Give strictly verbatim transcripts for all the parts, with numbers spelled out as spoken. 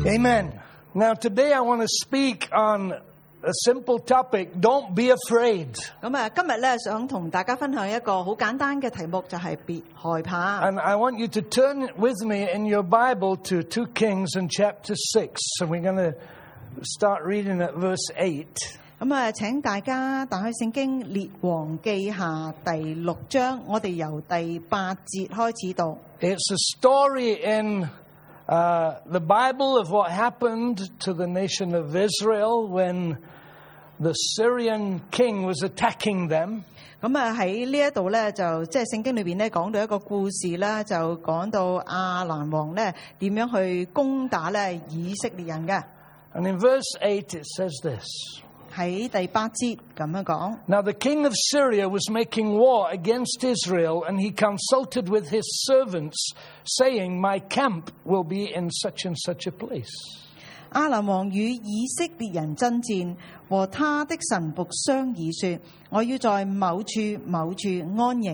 Amen. Now today I want to speak on a simple topic. Don't be afraid. 咁啊，今日咧想同大家分享一個好簡單嘅題目，就係別害怕。 And I want you to turn with me in your Bible to Second Kings in chapter six. So we're going to start reading at verse eight. 咁啊，請大家打開聖經列王記下第六章，我哋由第八節開始讀。 It's a story in uh, the Bible of what happened to the nation of Israel when the Syrian king was attacking them. 咁啊喺呢一度咧，就即係聖經裏邊咧講到一個故事啦，就講到亞蘭王咧點樣去攻打咧以色列人嘅。 And in verse eight it says this. 喺第八節咁樣講。 Now the king of Syria was making war against Israel, and he consulted with his servants, saying, My camp will be in such and such a place. 亞蘭王與以色列人爭戰，和他的臣僕商議說：我要在某處某處安營。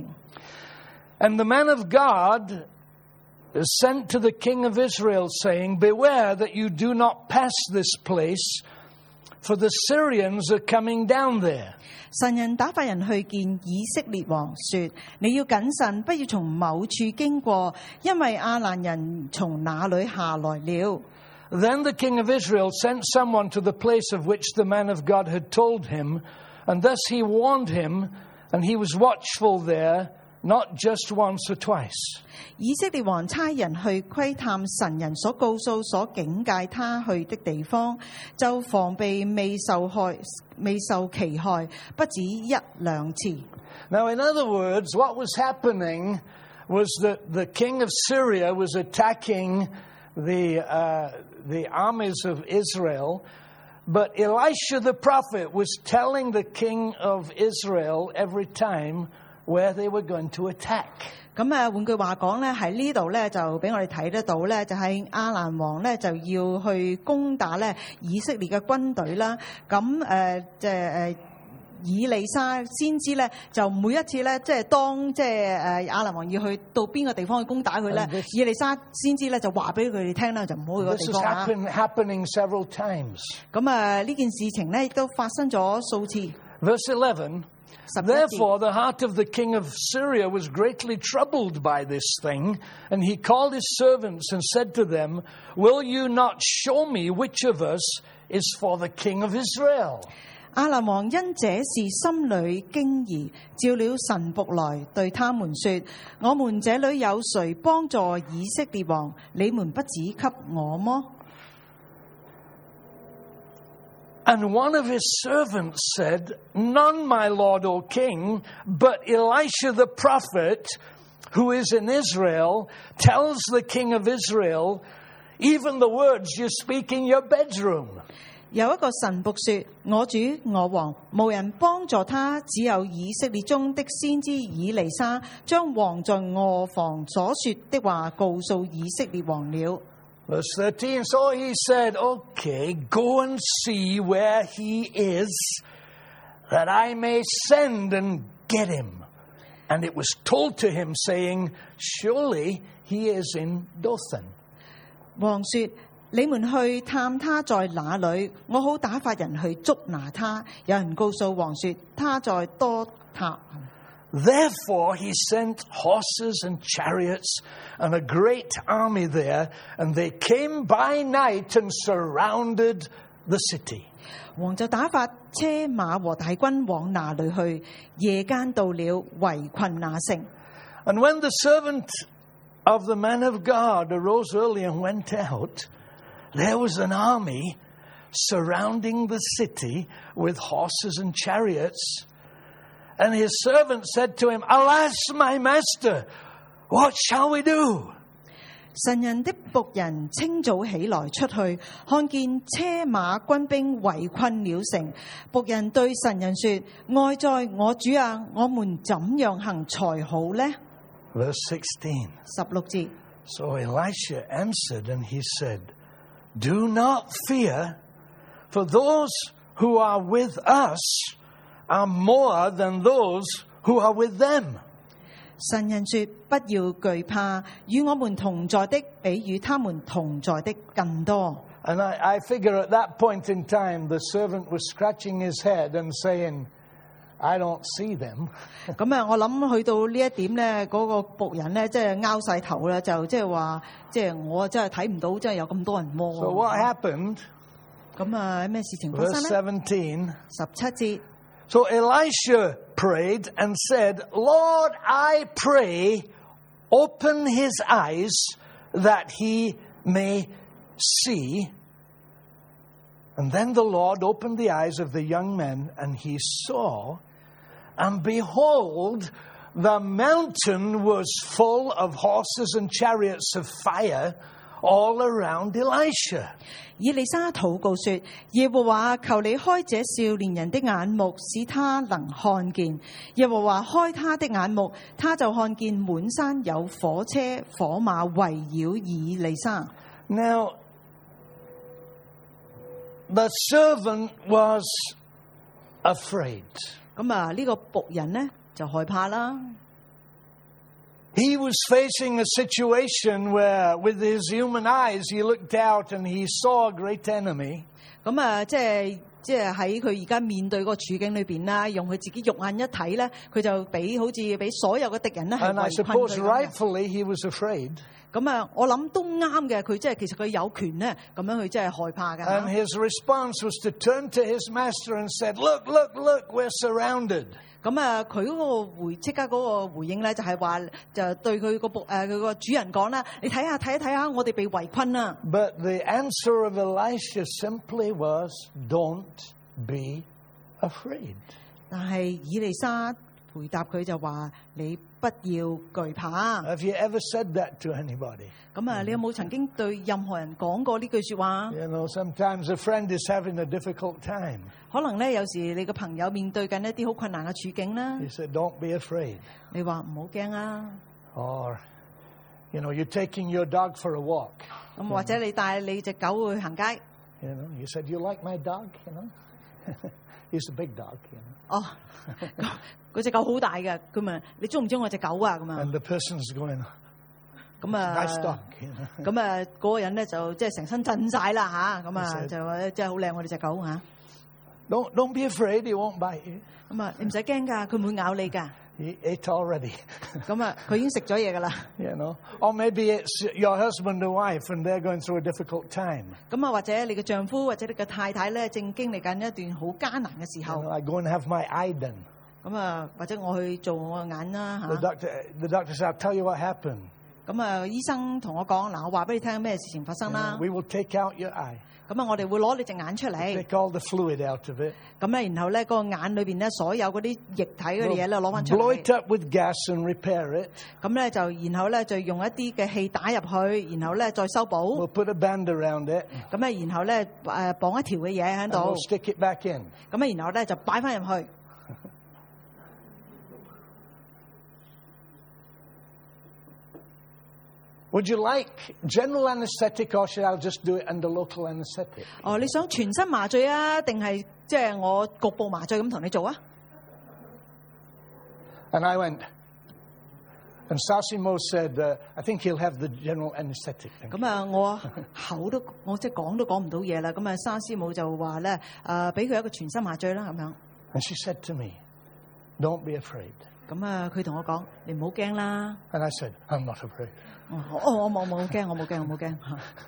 And the man of God sent to the king of Israel, saying, Beware that you do not pass this place, for the Syrians are coming down there. 神人打發人去見以色列王，說：你要謹慎，不要從某處經過，因為亞蘭人從那裏下來了。 Then the king of Israel sent someone to the place of which the man of God had told him, and thus he warned him, and he was watchful there, not just once or twice. 以色列王差人去窺探神人所告訴、所警戒他去的地方，就防備未受害、未受其害，不止一兩次。 Now, in other words, what was happening was that the king of Syria was attacking the uh, the armies of Israel, but Elisha the prophet was telling the king of Israel every time where they were going to attack. 咁啊，換句話講咧，喺呢度咧就俾我哋睇得到咧，就係亞蘭王咧就要去攻打咧以色列嘅軍隊啦。咁誒即係誒以利沙先知咧，就每一次咧即係當即係誒亞蘭王要去到邊個地方去攻打佢咧，以利沙先知咧就話俾佢哋聽啦，就唔好去嗰個 This 地 is 方啊。 happen, happening several times. 咁啊呢件事情咧亦都發生咗數次。 Verse eleven. Therefore, the heart of the king of Syria was greatly troubled by this thing, and he called his servants and said to them, Will you not show me which of us is for the king of Israel? 亞蘭王因這事心裏驚疑，召了臣僕來對他們說：我們這裏有誰幫助以色列王？你們不指給我麼？ And one of his servants said, None, my lord, O king, but Elisha the prophet, who is in Israel, tells the king of Israel even the words you speak in your bedroom. 有一個臣僕說：我主我王，無人幫助他，只有以色列中的先知以利沙，將王在臥房所說的話告訴以色列王了。 Verse thirteen, so he said, Okay, go and see where he is, that I may send and get him. And it was told to him, saying, Surely he is in Dothan. 王說：你們去探他在哪裏，我好打發人去捉拿他。有人告訴王說：他在多塔。 Therefore he sent horses and chariots and a great army there, and they came by night and surrounded the city. 王就打發車馬和大軍往那裏去，夜間到了，圍困那城。 And when the servant of the man of God arose early and went out, there was an army surrounding the city with horses and chariots. And his servant said to him, Alas, my master, what shall we do? 神人的僕人清早起來出去，看見車馬軍兵圍困了城。僕人對神人說：哀哉，我主啊，我們怎樣行才好呢？ Verse sixteen. 十六節。 So Elisha answered and he said, Do not fear, for those who are with us are more than those who are with them. 神人說：不要懼怕，與我們同在的比與他們同在的更多。 And I, I figure at that point in time, the servant was scratching his head and saying, I don't see them. 咁啊，我諗去到呢一點咧，嗰、那個僕人咧，即係拗晒頭啦，就即係話，即係我真係睇唔到，真係有咁多人摸。 So what happened? 咁啊，咩事情發 Verse 生咧？ seventeen. 十七節。 So Elisha prayed and said, Lord, I pray, open his eyes that he may see. And then the Lord opened the eyes of the young man, and he saw, and behold, the mountain was full of horses and chariots of fire all around Elisha. 以利沙禱告說：耶和華，求你開這少年人的眼目，使他能看見。耶和華開他的眼目，他就看見滿山有火車火馬圍繞以利沙。 Now, the servant was afraid. 咁啊，呢個僕人呢就害怕啦。 He was facing a situation where, with his human eyes, he looked out and he saw a great enemy. 咁啊，即係即係喺佢而家面對嗰個處境裏邊啦，用佢自己肉眼一睇咧，佢就俾好似俾所有嘅敵人咧係 And I 圍困 suppose 佢咁嘅。 rightfully he was afraid. 咁啊，我諗都啱嘅，佢即係其實佢有權咧咁樣去即係害怕嘅。 And his response was to turn to his master and said, Look, look, look, we're surrounded. 咁啊，佢嗰個回即刻嗰個回應咧，就係話就對佢個僕誒佢個主人講啦，你睇下睇一睇下，我哋被圍困啦。 But the answer of Elisha simply was, Don't be afraid. 但係以利沙回答佢就話：你不要懼怕。 Have you ever said that to anybody? 咁啊，你有冇曾經對任何人講過呢句説話？ You know, sometimes a friend is having a difficult time. 可能咧，有時你個朋友面對緊一啲好困難嘅處境啦， You said, Don't be afraid. 你話唔好驚啊。 Or, you know, you're taking your dog for a walk. 咁或者你帶你隻狗去行街。 You know, you said, You like my dog? You know, he's a big dog. You know. 哦，嗰隻狗好大嘅，佢問你中唔中我隻狗啊？咁啊， And the person's going, 咁啊， Nice dog. You know. 咁啊，嗰個人咧就即係成身震晒啦吓，咁啊 He said- 就話真係好靚我哋隻狗吓， Don't, don't be afraid. He won't bite you. 咁啊你唔使驚㗎，佢唔會咬你㗎， He ate already. 咁啊佢已經食咗嘢㗎啦， You know. Or maybe it's your husband or wife and they're going through a difficult time. 咁啊或者你嘅丈夫或者你嘅太太咧正經歷緊一段好艱難嘅時 You 候， know, I go and have my eye done. 咁啊或者我去做我嘅眼啦 The 吓， doctor, the doctor said, I'll tell you what happened. 咁啊醫生同我講嗱，我話俾你聽咩事情發 You 生 know, 啦， we will take out your eye, 咁啊我哋會攞你隻眼出嚟， take all the fluid out of it, 咁咧然後咧嗰個眼裏邊咧所有嗰啲液體嗰啲嘢咧攞翻出 blow 嚟 it。up with gas and repair it. 咁咧就然後咧就用一啲嘅氣打入去，然後咧再修補， We'll put a band around it 咁咧然後咧誒綁一條嘅嘢喺 and 度 we'll，stick it back in. 咁咧然後咧就擺翻入去。 Would you like general anesthetic or should I just do it under local anesthetic? 哦，你想全身麻醉啊，定係即係我局部麻醉咁同你做啊？ And I went, and Sasimo said, uh, I think he'll have the general anesthetic. Thank you. 咁啊，我口都我即係講都講唔到嘢啦。咁啊，沙師母就話咧誒，俾佢一個全身麻醉啦咁樣。 And she said to me, Don't be afraid. 咁啊，佢同我講：你唔好驚啦。 And I said, I'm not afraid. 哦，我我冇冇驚，我冇驚，我冇驚。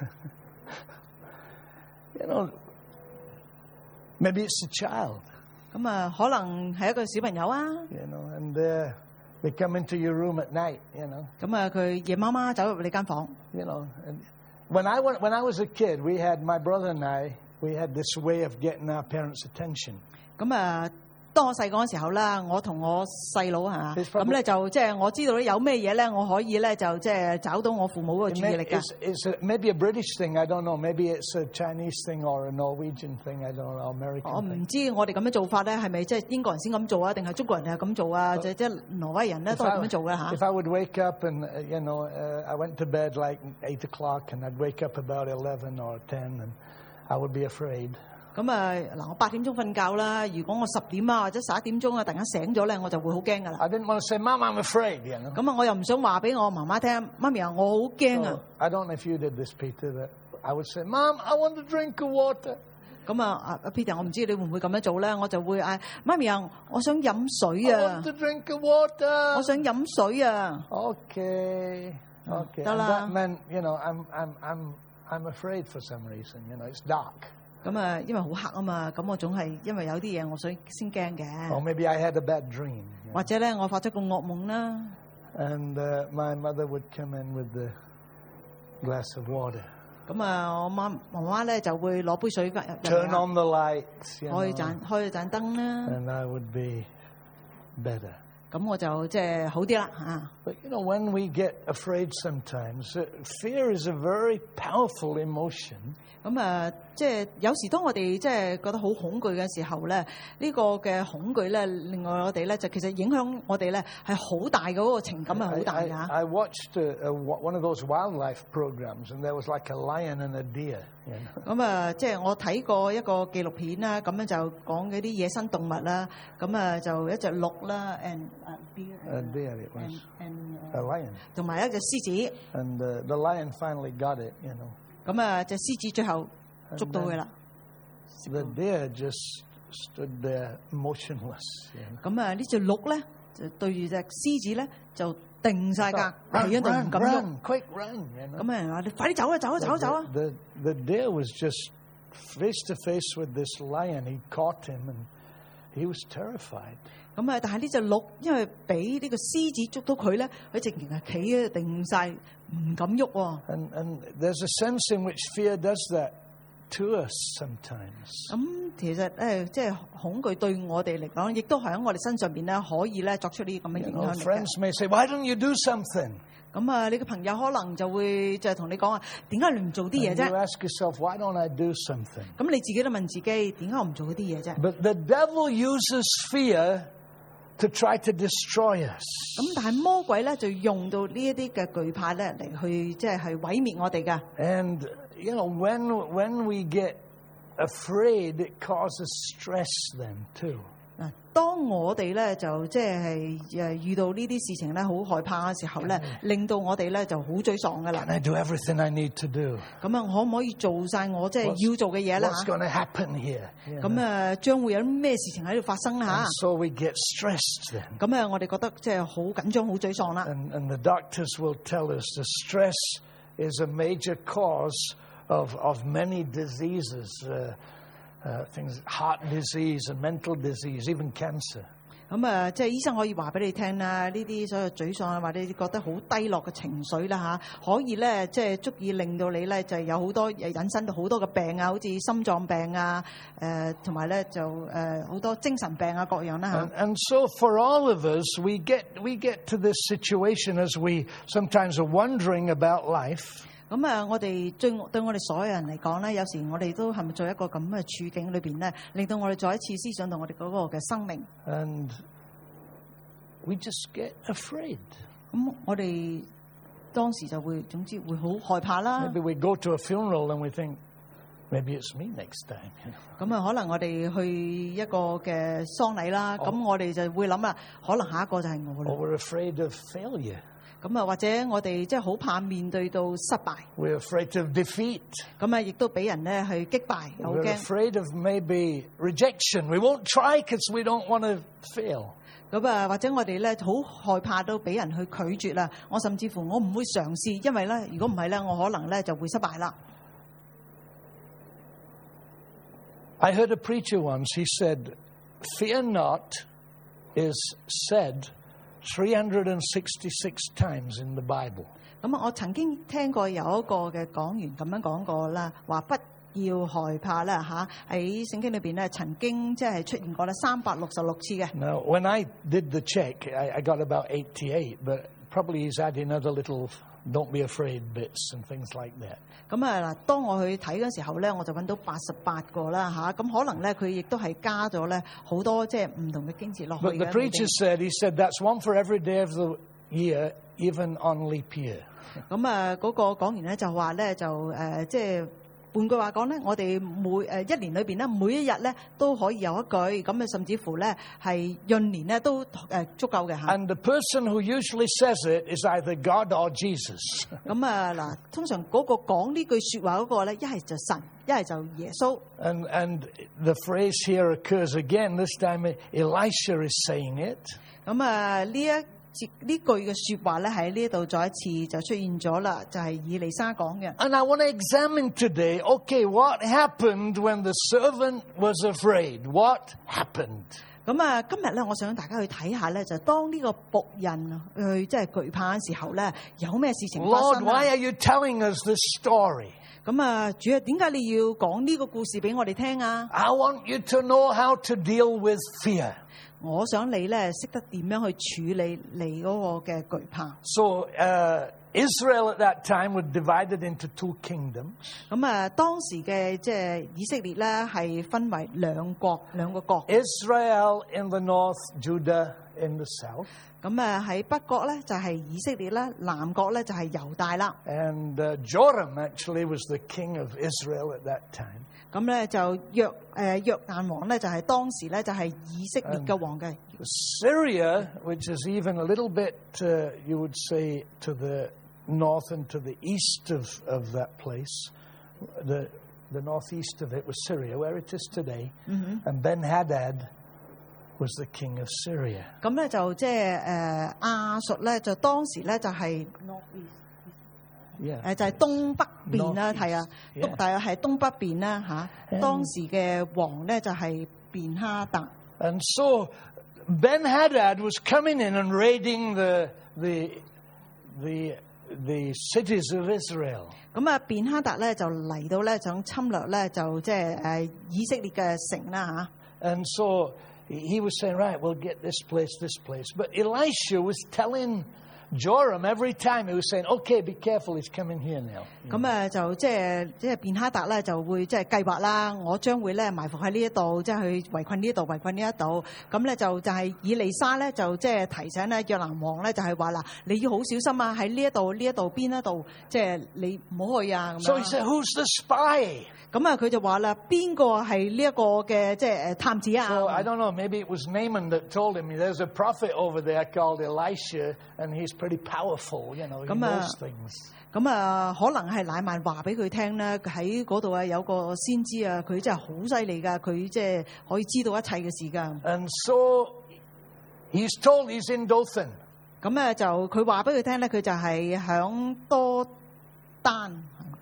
You know, maybe it's a child, 咁啊，可能係一個小朋友啊。 you know, and uh, they come into your room at night, you know. 咁啊，佢夜媽媽走入你間房。 You know, and when I went, when I was a kid, we had my brother and I. We had this way of getting our parents' attention. 咁啊，當我細個嗰時候啦，我同我細佬嚇， It's probably- 咁咧就即係我知道咧有咩嘢咧，我可以咧就即係找到我父母嗰個 It 注 may- 意力㗎。 it's it's a, maybe a British thing. I don't know. Maybe it's a Chinese thing or a Norwegian thing. I don't know. American 我 thing. 唔知我哋咁樣做法咧，係咪即係英國人先咁做啊，定係中國人係咁做啊？即即係挪威人咧 If 都係 I, 咁樣做嘅嚇 if。I would wake up and uh, you know uh, I went to bed like eight o'clock and I'd wake up about eleven or ten and I would be afraid. 咁啊嗱，我八點鐘瞓覺啦。如果我十點啊或者十一點鐘啊突然間醒咗咧，我就會好驚㗎啦。 I didn't want to say, Mom, I'm afraid. You know. 咁啊，我又唔想話俾我媽媽聽，媽咪啊，我好驚啊 So,。I don't know if you did this, Peter. That I would say, Mom, I want a drink of water. 咁啊，阿 Peter， 我唔知你會唔會咁樣做咧？我就會嗌媽咪啊，我想飲水 I 啊 want，a drink of water. 我想飲水啊。 Okay, okay. And Dala. that meant, you know, I'm, I'm, I'm, I'm afraid for some reason. You know, it's dark. 咁啊，因為好黑啊嘛，咁我總係因為有啲嘢我想先驚 Or 嘅， maybe I had a bad dream. you know. 或者咧我發咗個噩夢啦。 And uh, my mother would come in with the glass of water. 咁啊，我媽媽媽咧就會攞杯水入入 Turn 嚟啦 on the lights, you 開 know, 盞開咗盞燈啦， and I would be better. 咁我就即係好啲啦嚇。 But you know, when we get afraid sometimes, uh, fear is a very powerful emotion. 咁啊，即係有時當我哋即係覺得好恐懼嘅時候咧，呢個嘅恐懼咧，另外我哋咧就其實影響我哋咧係好大嘅，嗰個情感係好 I, 大 I, 㗎。 I watched a, a, one of those wildlife programs, and there was like a lion and a deer. You know? 咁啊，即係我睇過一個紀錄片啦，咁樣就講嗰啲野生動物啦，咁啊就一隻鹿啦 ，and A deer it was. and A lion. 同埋一隻獅子， And uh, the lion finally got it, you know. 咁啊隻獅子最後捉到佢啦， The deer just stood there motionless. You know? 咁啊呢隻鹿咧就對住隻獅子咧就定晒格， Run, 企喺度唔 run, 敢喐。 run, quick run, you know. 咁啊人話你快啲走啊走啊走啊走啊！ The, the, the deer was just face to face with this lion. He caught him and he was terrified. 咁啊但係呢隻鹿因為俾呢個獅子捉到佢咧，佢直情係企喺度定晒，唔敢喐喎。 And, and there's a sense in which fear does that to us sometimes. 咁其實誒，即係恐懼對我哋嚟講，亦都係喺我哋身上邊咧，可以咧作出呢啲咁嘅 You 影 know, 響力嘅。 friends may say, why don't you do something? 咁啊，你嘅朋友可能就會就係同你講啊，點解你唔做啲嘢 And you 啫？ ask yourself, why don't I do something? 咁你自己都問自己，點解我唔做嗰啲嘢啫？ But the devil uses fear to try to destroy us. 咁但係魔鬼咧就用到呢一啲嘅懼怕咧嚟去即係係毀滅我哋噶。 And, you know, when, when we get afraid, it causes stress then too. 嗱，當我哋咧就即係誒遇到呢啲事情咧，好害怕嘅時候咧，令到我哋咧就好沮喪噶啦。 Can I do everything I need to do? 咁啊，可唔可以做晒我即係要做嘅嘢啦 What's going to happen here? You 咁 know? 啊，將會有啲咩事情喺度發生嚇 And？so we get stressed then. 咁啊，我哋覺得即係好緊張、好沮喪啦。 And, and the doctors will tell us the stress is a major cause of, of many diseases, uh, uh, things, heart disease and mental disease, even cancer. 咁啊，即係醫生可以話俾你聽啦，呢啲所有沮喪啊，或者你覺得好低落嘅情緒啦嚇，可以咧即係足以令到你咧就係有好多誒引申到好多嘅病啊，好似心臟病啊，誒同埋咧就誒好多精神病啊各樣啦 And, 嚇。 and so for all of us, we get, we get to this situation as we sometimes are wondering about life. 咁啊，我哋對對我哋所有人嚟講咧，有時我哋都係咪在一個咁嘅處境裏邊咧，令到我哋再一次思想到我哋嗰個嘅生命。 And we just get afraid. 咁我哋當時就會總之會好害怕啦。 Maybe we go to a funeral and we think, maybe it's me next time. you know. 咁啊，可能我哋去一個嘅喪禮啦，咁、我哋就會諗啦，可能下一個就係我 Or 啦。 we're afraid of failure. 咁啊，或者我哋即係好怕面對到失敗， We're afraid of defeat. 咁啊，亦都俾人咧去擊敗，好 We're 驚。 afraid of maybe rejection. We won't try because we don't want to fail. 咁啊，或者我哋咧好害怕都俾人去拒絕啦。我甚至乎我唔會嘗試，因為咧，如果唔係咧，我可能咧就會失敗啦。 I heard a preacher once, he said, fear not is said three hundred sixty-six times in the Bible. 咁啊，我曾經聽過有一個嘅講員咁樣講過啦，話不要害怕啦嚇。喺聖經裏邊咧，曾經即係出現過啦三百六十六次嘅。 Now, when I did the check, I, I got about eighty-eight, but probably he's adding other little don't be afraid bits and things like that. 咁啊嗱，當我去睇嗰時候咧，我就揾到八十八個啦嚇。咁可能咧，佢亦都係加咗咧好多即係唔同嘅經節落去 But the 嘅。 preacher said, he said, that's one for every day of the year, even on leap year. 咁啊，嗰個講員咧就話咧就誒即係換句話講咧，我哋每誒一年裏邊咧，每一日咧都可以有一句咁啊，甚至乎咧係閏年咧都誒足夠嘅嚇。 And the person who usually says it is either God or Jesus. 咁啊嗱，通常嗰個講呢句説話嗰個咧，一係就神，一係就耶穌。 And and the phrase here occurs again. This time Elisha is saying it. 咁啊呢一呢句嘅説話咧喺呢度再一次就出現咗啦，就係以利沙講嘅。 And I want to examine today, okay, what happened when the servant was afraid? What happened? 咁啊，今日咧，我想大家去睇下咧，就當呢個僕人去即係懼怕嘅時候咧，有咩事情發 Lord, 生 why 啊？ are you telling us this story? 咁啊，主啊，點解你要講呢個故事俾我哋聽啊？ I want you to know how to deal with fear. 我想你咧識得點樣去處理你嗰個嘅懼怕。 So uh, Israel at that time was divided into two kingdoms. 咁啊，當時嘅即係以色列咧係分為兩國兩個國。 Israel in the north, Judah in the south. 咁啊喺北國咧就係以色列啦，南國咧就係猶大啦。 And uh, Joram actually was the king of Israel at that time. 咁咧就約誒約旦王咧就係當時咧就係以色列嘅王嘅。 Syria, which is even a little bit, uh, you would say, to the north and to the east of, of that place, the the northeast of it was Syria, where it is today. Mm-hmm. And Ben-Hadad was the king of Syria. 咁咧就即係誒亞述咧就當時咧就係 Yeah. 誒就係東北邊啦， Northeast, 係啊， yeah. 東大約係東北邊啦嚇。 And- 當時嘅王咧就係便哈達。 And so Ben-Hadad was coming in and raiding the the the the cities of Israel. 咁啊，便哈達咧就嚟到咧想侵略咧就即係誒以色列嘅城啦嚇。 And so he was saying, right, we'll get this place, this place. But Elisha was telling Joram every time, he was saying, okay, be careful, he's coming here now. 咁啊就即係即係便哈達咧就會即係計劃啦，我將會咧埋伏喺呢一度，即係去圍困呢一度，圍困呢一度。咁咧就就係以利沙咧就即係提醒咧約蘭王咧就係話嗱，你要好小心啊！喺呢一度呢一度邊一度，即係你唔好去啊咁 So he 樣。 said, who's the spy? 咁啊佢就話啦，邊個係呢一個嘅即係誒探子啊？ So I don't know, maybe it was Naaman that told him, there's a prophet over there called Elisha, and he's pretty powerful, you know, he Come on. knows things. 咁啊，可能係乃曼話俾佢聽咧，喺嗰度啊有個先知啊，佢真係好犀利噶，佢即係可以知道一切嘅事噶。 And so he's told he's in Dothan. 咁啊就佢話俾佢聽咧，佢就係響多丹。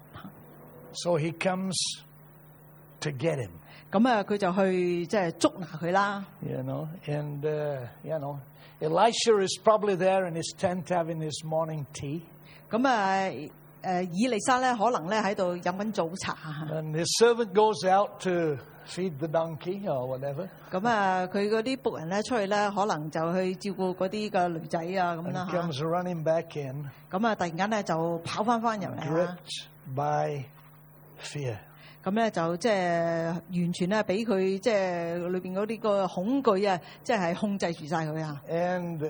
So he comes to get him, 咁啊佢就去即係捉拿佢啦。 you know, and, uh, you know, Elisha is probably there in his tent having his morning tea. 咁啊誒以利沙咧可能咧喺度飲緊早茶。 And his servant goes out to feed the donkey or whatever. 咁啊佢嗰啲僕人咧出去咧，可能就去照顧嗰啲嘅女仔啊咁 And 啦 he 嚇。 comes running back in, 咁啊突然間咧就跑翻翻入嚟啦。 gripped by fear. 咁咧就即係完全咧俾佢即係裏邊嗰啲個恐懼啊，即係控制住晒佢啊。 And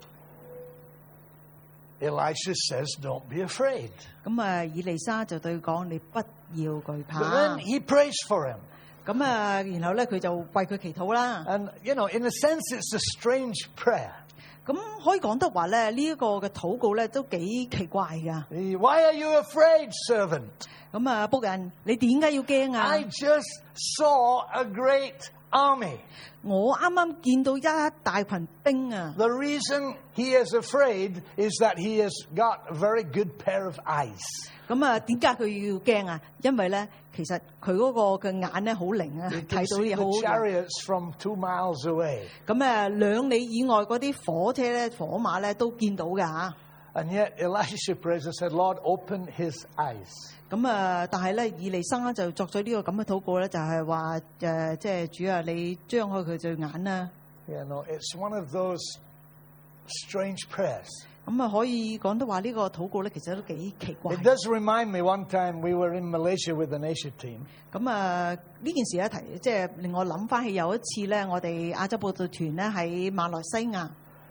Elisha says, don't be afraid. 咁啊，以利沙就對佢講：你不要懼 But 怕。 then he prays for him. 咁啊，然後咧佢就為佢祈禱啦。 And, you know, in a sense, it's a strange prayer. 咁可以講得話咧，呢一個嘅禱告咧都幾奇怪㗎。 Why are you afraid, servant? 咁啊，僕人，你點解要驚啊 I？ just saw a great army. 我啱啱見到一大群兵啊！ The reason he is afraid is that he has got a very good pair of eyes. 咁啊，點解佢要驚啊？因為咧，其實佢嗰個嘅眼咧好靈啊， He 睇 can 到 see 嘢好 the 好。 chariots from two miles away. 咁啊，兩里以外嗰啲火車咧、火馬咧都見到㗎嚇。 And yet Elisha prays and said, Lord, open his eyes. 咁啊，但係咧，以利沙就作咗呢個咁嘅禱告咧，就係話誒，即係主啊，你張開佢對眼啦。 You know, it's one of those strange prayers. 咁啊，可以講得話呢個禱告咧，其實都幾奇怪。 It does remind me one time we were in Malaysia with the Asia team. 咁啊，呢件事咧提，即係令我諗翻起有一次咧，我哋亞洲報道團咧喺馬來西亞。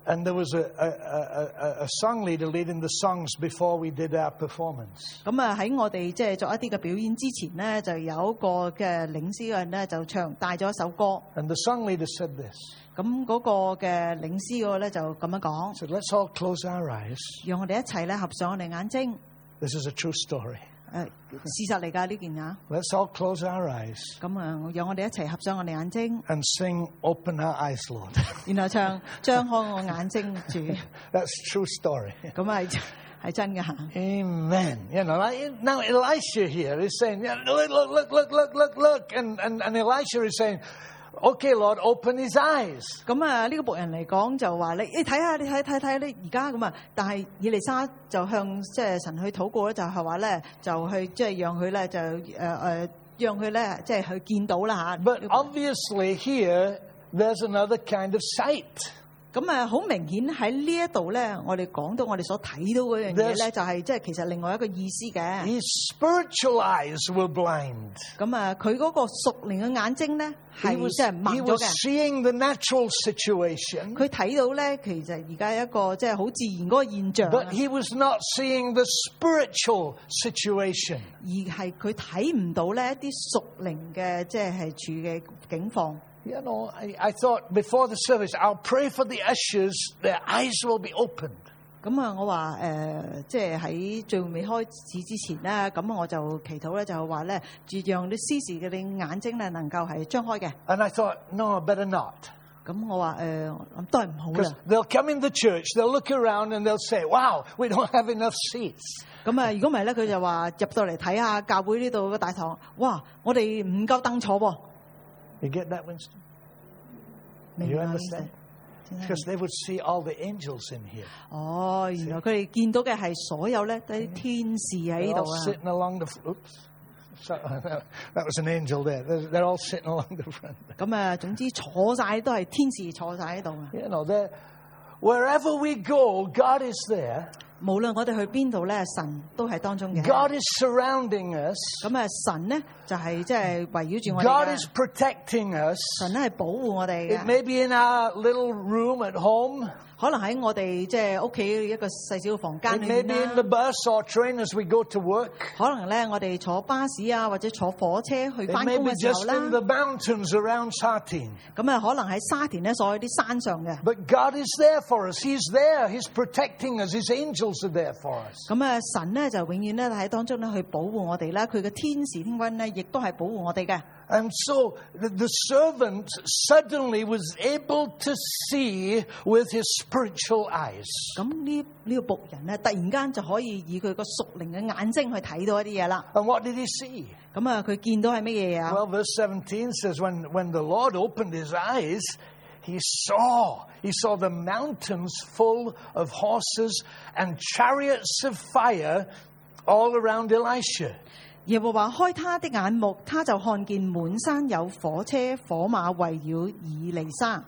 And there was a, a, a, a song leader leading the songs before we did our performance. 咁啊喺我哋即係做一啲嘅表演之前咧，就有一個嘅領詩嘅人咧就唱帶咗一首歌。 And the song leader said this. 咁嗰個嘅領詩嗰個咧就咁樣講。 So let's all close our eyes. 讓我哋一齊咧合上我哋眼睛。 This is a true story. 誒事實嚟㗎呢件啊。 Let's all close our eyes. 咁啊，讓我哋一齊合上我哋眼睛。 And sing, "Open our eyes, Lord." 然後唱張開我眼睛主。 That's true story. 咁係係真嘅嚇。 Amen. You know, now Elisha here is saying, "Look, look, look, look, look, look, look," and and and Elisha is saying, "Okay, Lord, open his eyes." 咁啊，呢個僕人嚟講就話你，你睇下，你睇睇睇你而家咁啊。但係以利沙就向即係神去禱告咧，就係話咧，就去即係讓佢咧就誒誒，讓佢咧即係去見到啦嚇。 But obviously here there's another kind of sight. 咁啊，好明顯喺呢一度咧，我哋講到我哋所睇到嗰樣嘢咧，就係即係其實另外一個意思嘅。 His spiritual eyes were blind. 咁啊，佢嗰個屬靈嘅眼睛咧係 He was, 即係盲 he 咗 was 嘅。 seeing the natural situation, 佢睇到咧，其實而家一個即係好自然嗰個現象 but 啊， he was not seeing the spiritual situation. 而係佢睇唔到咧一啲屬靈嘅即係係處嘅境況。 You know, I, I thought before the service, I'll pray for the ushers, their eyes will be opened. 咁啊，我話誒，即係喺聚會未開始之前咧，咁我就祈禱咧，就係話咧，讓啲司事嘅你眼睛咧能夠係張開嘅。 And I thought, no, better not. 咁我話誒，咁都係唔好 Because 啦。 they'll come in the church, they'll look around and they'll say, wow, we don't have enough seats. 咁啊，如果唔係咧，佢就話入到嚟睇下教會呢度個大堂，哇，我哋唔夠凳坐喎。 You get that, Winston? 明 You 白 understand? Because they would see all the angels in here. 哦，原來佢哋見到嘅係所有咧啲天使喺 They're 呢度 all 啊。 sitting along the... Oops. So, that was an angel there. They're, they're all sitting along the front. 咁啊，總之坐晒都係天使坐晒喺度啊。 You know, they're- wherever we go, God is there. 無論我哋去邊度咧，神都係當中嘅。 God is surrounding us. 咁啊，神咧就係即係圍繞住我哋 God 嘅 is protecting us. 神咧係保護我哋 It 嘅。 may be in our little room at home. 可能喺我哋即係屋企一個細小嘅房間 It 裏 may 面 be in 啦 the。bus or train as we go to work. 可能咧，我哋坐巴士啊，或者坐火車去 It 翻 may 工 be 嘅時候 just in the 啦。 mountains around Sartine. 咁啊，可能喺沙田咧，所有啲山上嘅。 But God is there for us. He's there. He's protecting us. His angels are there for us. 咁啊，神咧就永遠咧喺當中咧去保護我哋啦。佢嘅天使天軍咧，亦都係保護我哋嘅。 And so the, the servant suddenly was able to see with his spiritual eyes. 咁呢呢個僕人咧，突然間就可以以佢個屬靈嘅眼睛去睇到一啲嘢啦。 And what did he see? 咁啊，佢見到係乜嘢啊？ Well, verse seventeen says, when, when the Lord opened his eyes, he saw, he saw the mountains full of horses and chariots of fire all around Elisha. 耶和華開他的眼目，他就看見滿山有火車火馬圍繞以利沙。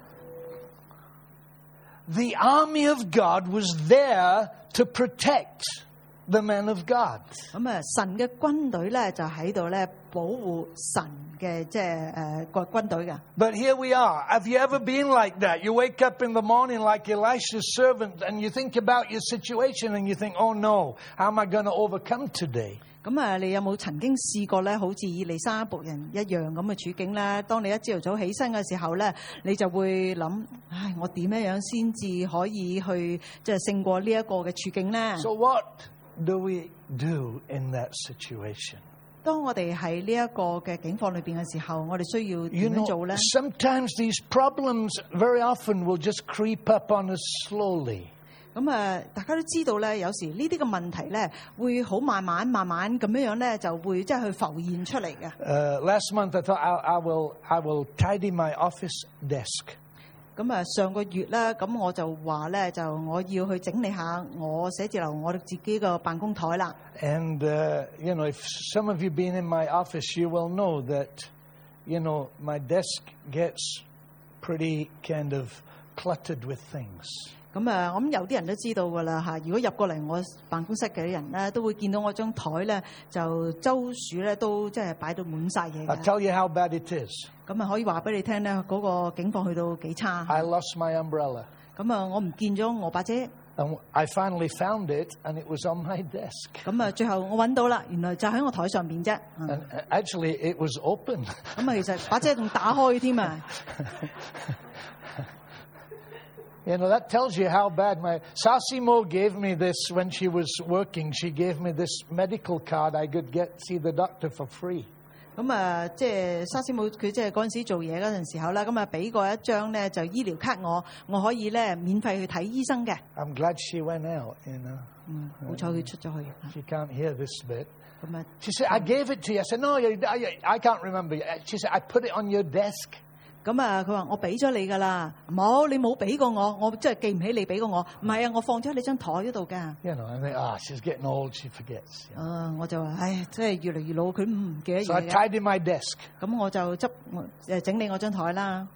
The army of God was there to protect the man of God. 咁啊，神嘅軍隊咧就喺度咧保護神嘅即係誒個軍隊嘅。 But here we are. Have you ever been like that? You wake up in the morning like Elisha's servant and you think about your situation and you think, oh no, how am I going to overcome today? 咁啊，你有冇曾經試過咧，好似以利沙僕人一樣咁嘅處境咧？當你一朝頭早起身嘅時候咧，你就會諗：唉，我點樣樣先至可以去即係勝過呢一個嘅處境咧？ So what do we do in that situation? 當我哋喺呢一個嘅境況裏邊嘅時候，我哋需要 You 點樣 know, 做咧？ sometimes these problems very often will just creep up on us slowly. 咁啊，大家都知道咧，有時呢啲嘅問題咧，會好慢慢、慢慢咁樣樣咧，就會即係去浮現出嚟嘅。 Uh, last month I thought I, I will I will tidy my office desk. 咁啊，上個月咧，咁我就話咧，就我要去整理下我寫字樓我哋自己個辦公台啦。 And uh, you know, if some of you been in my office, you will know that, you know, my desk gets pretty kind of cluttered with things. 咁啊，我諗有啲人都知道㗎啦嚇。如果入過嚟我辦公室嘅人咧，都會見到我張台咧，就周處咧都即係擺到滿晒嘢 I'll 嘅。 tell you how bad it is. 咁啊，可以話俾你聽咧，嗰個境況去到幾差。 I lost my umbrella. 咁啊，我唔見咗我把遮。 And I finally found it, and it was on my desk. 咁啊，最後我揾到啦，原來就喺我台上邊啫。 And actually, it was open. 咁啊，其實把遮仲打開添啊。 You know, that tells you how bad my... Sasimo gave me this when she was working. She gave me this medical card. I could get see the doctor for free. 咁啊，即係沙師母佢即係嗰陣時做嘢嗰陣時候啦，咁啊俾過一張咧就醫療卡我，我可以咧免費去睇醫生嘅。 I'm glad she went out, you know. 嗯，好彩佢出咗去。 She can't hear this bit. 咁啊 She said, I gave it to you. I said, no, you, I, I can't remember. She said, I put it on your desk. 咁啊，佢話我俾咗你噶啦，冇你冇俾過我，我真係記唔起你俾過我。唔係啊，我放咗喺你張台嗰度㗎。 You know, and they, ah, she's getting old, she forgets. 啊，我就話，唉，真係越嚟越老，佢唔記得 So I 嘢嘅。 tidied my desk. 咁我就執誒整理我張台啦。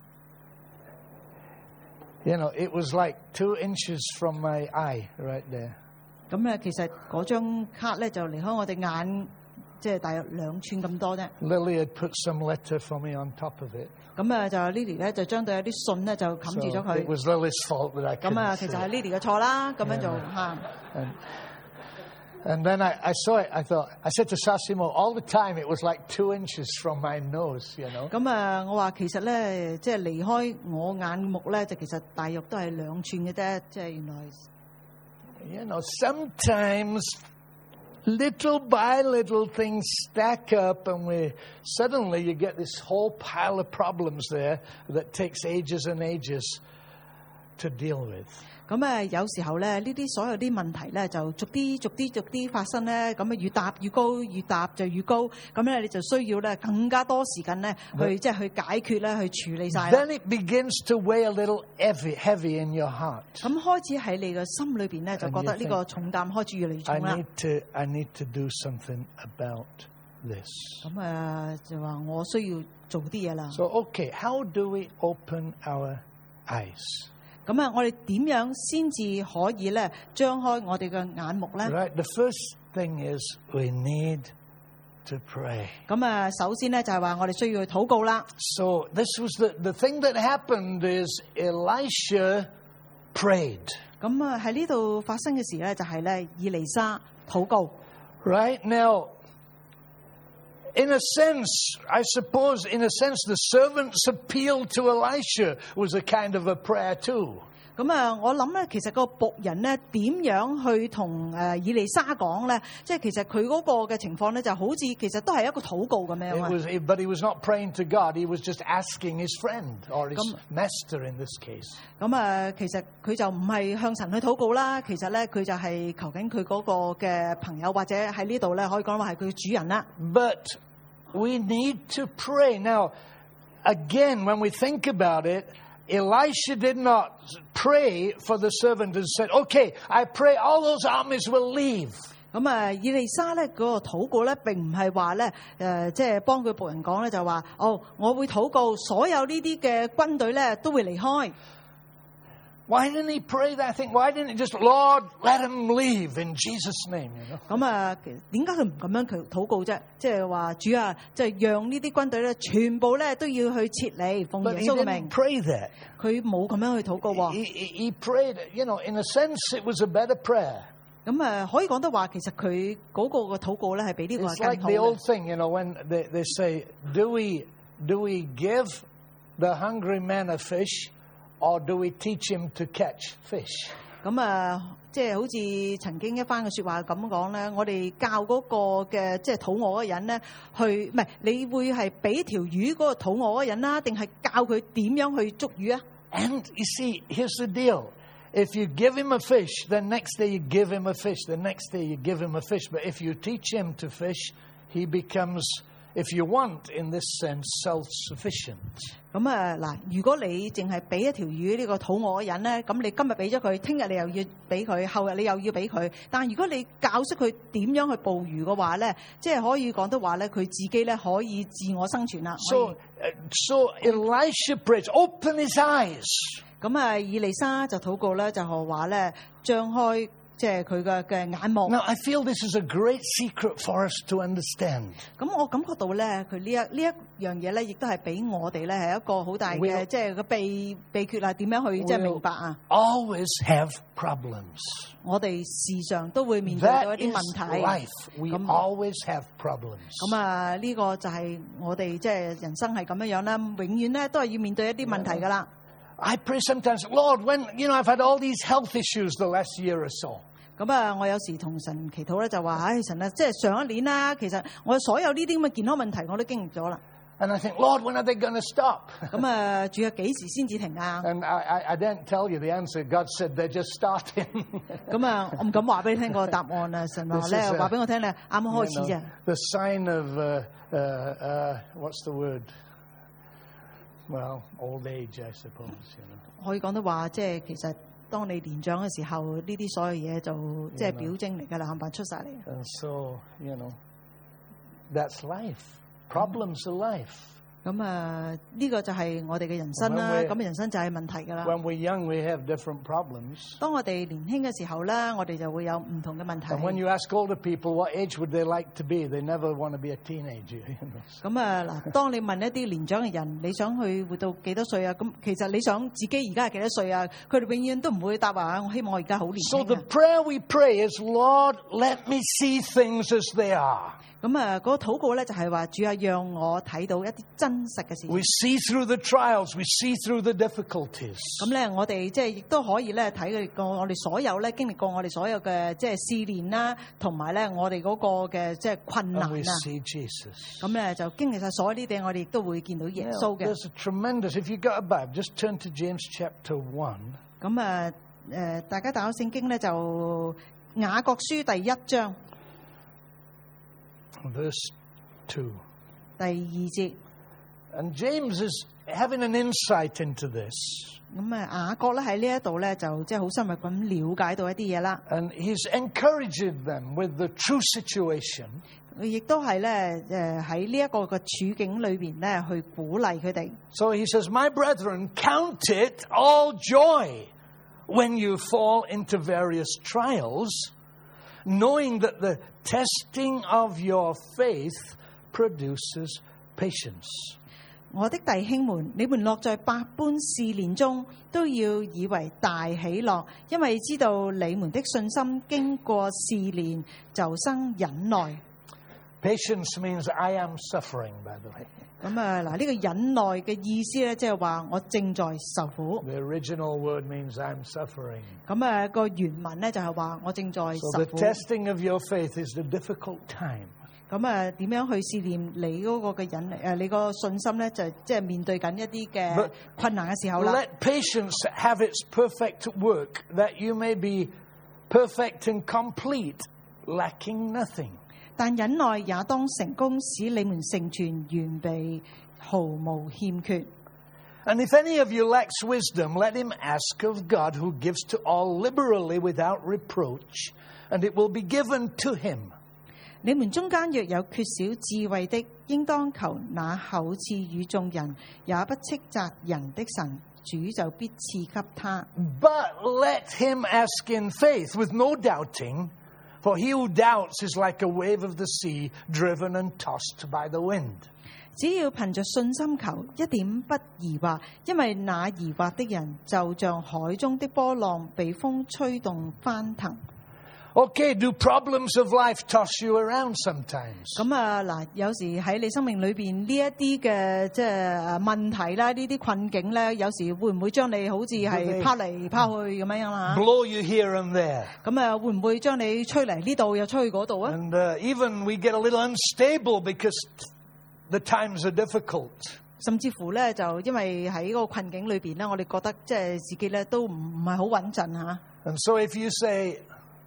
You know, it was like two inches from my eye right there. 咁咧，其實嗰張卡咧就離開我哋眼，即係大約兩寸咁多啫。 Lily had put some letter for me on top of it. 咁啊，就 Lily 咧就將對有啲信咧就冚住咗 So 佢。 it was Lily's fault that I 咁啊， couldn't 其實 see 係 it. Lily 嘅錯啦。咁樣就 Yeah. 嚇。 And, and then I, I saw it. I thought, I said to Sasimo, all the time it was like two inches from my nose, you know. 咁啊，我話其實咧，即係離開我眼目咧，就其實大約都係兩寸嘅啫。即係原來。 You know, sometimes little by little things stack up, and we suddenly you get this whole pile of problems there that takes ages and ages to deal with. 咁啊，有時候咧，呢啲所有啲問題咧，就逐啲逐啲逐啲發生咧，咁啊越搭越高，越搭就越高，咁咧你就需要咧更加多時間咧去即係去解決咧，去處理晒啦。 Then it begins to weigh a little heavy, heavy in your heart. 咁開始喺你嘅心裏邊咧，就覺得呢個重擔開始越嚟越 I 重啦。 need to, I need to do something about this. 咁啊就話我需要做啲嘢啦。 So, okay, how do we open our eyes? 咁啊，我哋點樣先至可以咧張開我哋嘅眼目咧？ Right. The first thing is we need to pray. 咁啊，首先咧就係話我哋需要去禱告啦。 So this was the, the thing that happened is Elisha prayed. 咁啊喺呢度發生嘅事咧就係咧以利沙禱告。 Right now, in a sense, I suppose, in a sense, the servant's appeal to Elisha was a kind of a prayer too. 咁啊，我諗咧，其實個僕人咧點樣去同誒以利沙講咧？即係其實佢嗰個嘅情況咧，就好似其實都係一個禱告咁樣 It 啊。 was, but he was not praying to God. He was just asking his friend or his Come- master in this case. 咁啊，其實佢就唔係向神去禱告啦，其實咧佢就係求緊佢嗰個嘅朋友，或者喺呢度咧可以講話係佢主人啦。 But we need to pray. Now, again, when we think about it, Elisha did not pray for the servant and said, okay, I pray all those armies will leave. 咁啊，以利沙咧嗰個禱告咧並唔係話咧誒，即係幫佢僕人講咧就話哦，我會禱告所有呢啲嘅軍隊咧都會離開。 Why didn't he pray that thing? Why didn't he just, Lord, let him leave in Jesus' name, you know? 咁啊，點解佢唔咁樣佢禱告啫？即係話主啊，即係讓呢啲軍隊咧，全部咧都要去撤離，奉 But 耶 he 穌嘅 didn't 名。 pray that. 佢冇咁樣去禱告喎。 He, he, he prayed, you know, in a sense, it was a better prayer. 咁啊，可以講得話，其實佢嗰個嘅禱告咧係比呢個 It's 係 like 更 the 好 old 嘅。 thing, you know, when they, they say, do we, do we give the hungry man a fish or do we teach him to catch fish? 咁啊，即係好似曾經一番嘅説話咁講咧，我哋教嗰個嘅即係肚餓嗰個人咧，去唔係你會係俾條魚嗰個肚餓嗰個人啦，定係教佢點樣去捉魚啊？ And you see, here's the deal. If you give him a fish, then next day you give him a fish. The next day you give him a fish. But if you teach him to fish, he becomes, if you want, in this sense, self-sufficient. 咁啊嗱，如果你淨係俾一條魚呢個肚餓嘅人咧，咁你今日俾咗佢，聽日你又要俾佢，後日你又要俾佢。但係如果你教識佢點樣去捕魚嘅話咧，即係可以講得話咧，佢自己咧可以自我生存啦。可 So, 以 uh, so Elisha prays, open his eyes. 咁啊，以利沙就禱告咧，就係話咧，張開即係佢嘅嘅眼目。 Now, I feel this is a great secret for us to understand. 咁我感覺到咧，佢呢一呢一樣嘢咧，亦都係俾我哋咧係一個好大嘅 We'll- 即係個秘秘訣啊，點樣去即係明白啊？ Always have problems. 我哋時常都會面對到 That 一啲 is 問題。 life. We Come- always have problems. 咁啊，呢個就係我哋即係人生係咁樣樣啦，永遠咧都係要面對一啲問題噶啦。 I pray sometimes, Lord, when, you know, I've had all these health issues the last year or so. 咁啊，我有時同神祈禱咧，就話：唉，神啊，即係上一年啦，其實我所有呢啲咁嘅健康問題我都經歷咗啦。 And I think, Lord, when are they going to stop? 咁啊，主啊，幾時先至停啊？ And I, I, I didn't tell you the answer. God said they're just starting. 咁啊，我唔敢話俾你聽個答案啊！神話 This 咧 is a- 話俾我聽咧，啱啱 You 開始 know, 啫。 the sign of, uh, uh, uh, what's the word? Well, old age, I suppose, you know. 可以講得話，即係其實當你年長嘅時候，呢啲所有嘢就即係表徵嚟㗎啦，冚唪唥出晒嚟。 And so, you know, that's life. Problems are life. 咁啊，呢個就係我哋嘅人生啦。 When we- 咁嘅人生就係問題㗎啦。 When we're young, we have different problems. 當我哋年輕嘅時候咧，我哋就會有唔同嘅問題。 And when you ask older people what age would they like to be, they never want to be a teenager. You know. 咁啊嗱，當你問一啲年長嘅人，你想去活到幾多歲啊？咁其實你想自己而家係幾多歲啊？佢哋永遠都唔會答話，我希望我而家好年 So 輕 the 啊。 prayer we pray is, Lord, let me see things as they are. 咁啊，嗰個禱告咧就係話，主啊，讓我睇到一啲真實嘅事情。 We see through the trials. We see through the difficulties. 咁咧，我哋即係亦都可以咧睇佢過我哋所有咧經歷過我哋所有嘅即係試煉啦，同埋咧我哋嗰個嘅即係困難 And we 啊。 see Jesus. 咁咧就經歷晒所有呢啲嘢，我哋亦都會見到耶 Now, 穌嘅。 there's a tremendous, if you've got a Bible, just turn to James chapter one. 咁啊誒，大家打開聖經咧就雅各書第一章 Verse two. 第二節。 And James is having an insight into this. 咁啊雅各咧喺呢一度咧就即係好深入咁了解到一啲嘢啦。 And he's encouraging them with the true situation. 佢亦都係咧誒喺呢一個嘅處境裏邊咧去鼓勵佢哋。 So he says, My brethren, count it all joy when you fall into various trials, knowing that the testing of your faith produces patience. 我的弟兄們，你們落在百般試煉中，都要以為大喜樂，因為知道你們的信心經過試煉，就生忍耐。 Patience means I am suffering, by the way. 咁啊嗱，呢個忍耐嘅意思咧，即係話我正在受苦。 The original word means I'm suffering. 咁啊個原文咧就係話我正在 So 受 the 苦。 testing of your faith is the difficult time. 咁啊點樣去試驗你嗰個嘅忍誒你個信心咧，就即係面對緊一啲嘅 But 困難嘅時候啦。 Let patience have its perfect work, that you may be perfect and complete, lacking nothing. 但忍耐也當成功，使你們成全完備，毫無欠缺。 And if any of you lacks wisdom, let him ask of God, who gives to all liberally without reproach, and it will be given to him. 你們中間若有缺少智慧的，應當求那厚賜與眾人，也不斥責人的神，主就必賜給他。 But let him ask in faith, with no doubting, for he who doubts is like a wave of the sea, driven and tossed by the wind. 只要憑着信心求，一點不疑惑，因為那疑惑的人就像海中的波浪，被風吹動翻騰。 Okay, do problems of life toss you around sometimes? 咁啊嗱，有時喺你生命裏邊呢一啲嘅即係問題啦，呢啲困境咧，有時會唔會將你好似係拋嚟拋去咁樣樣啦？ Blow you here and there. 咁啊，會唔會將你吹嚟呢度又吹去嗰度啊？ And uh, even we get a little unstable because the times are difficult. 甚至乎咧，就因為喺嗰個困境裏邊咧，我哋覺得即係自己咧都唔唔係好穩陣嚇。 And so if you say,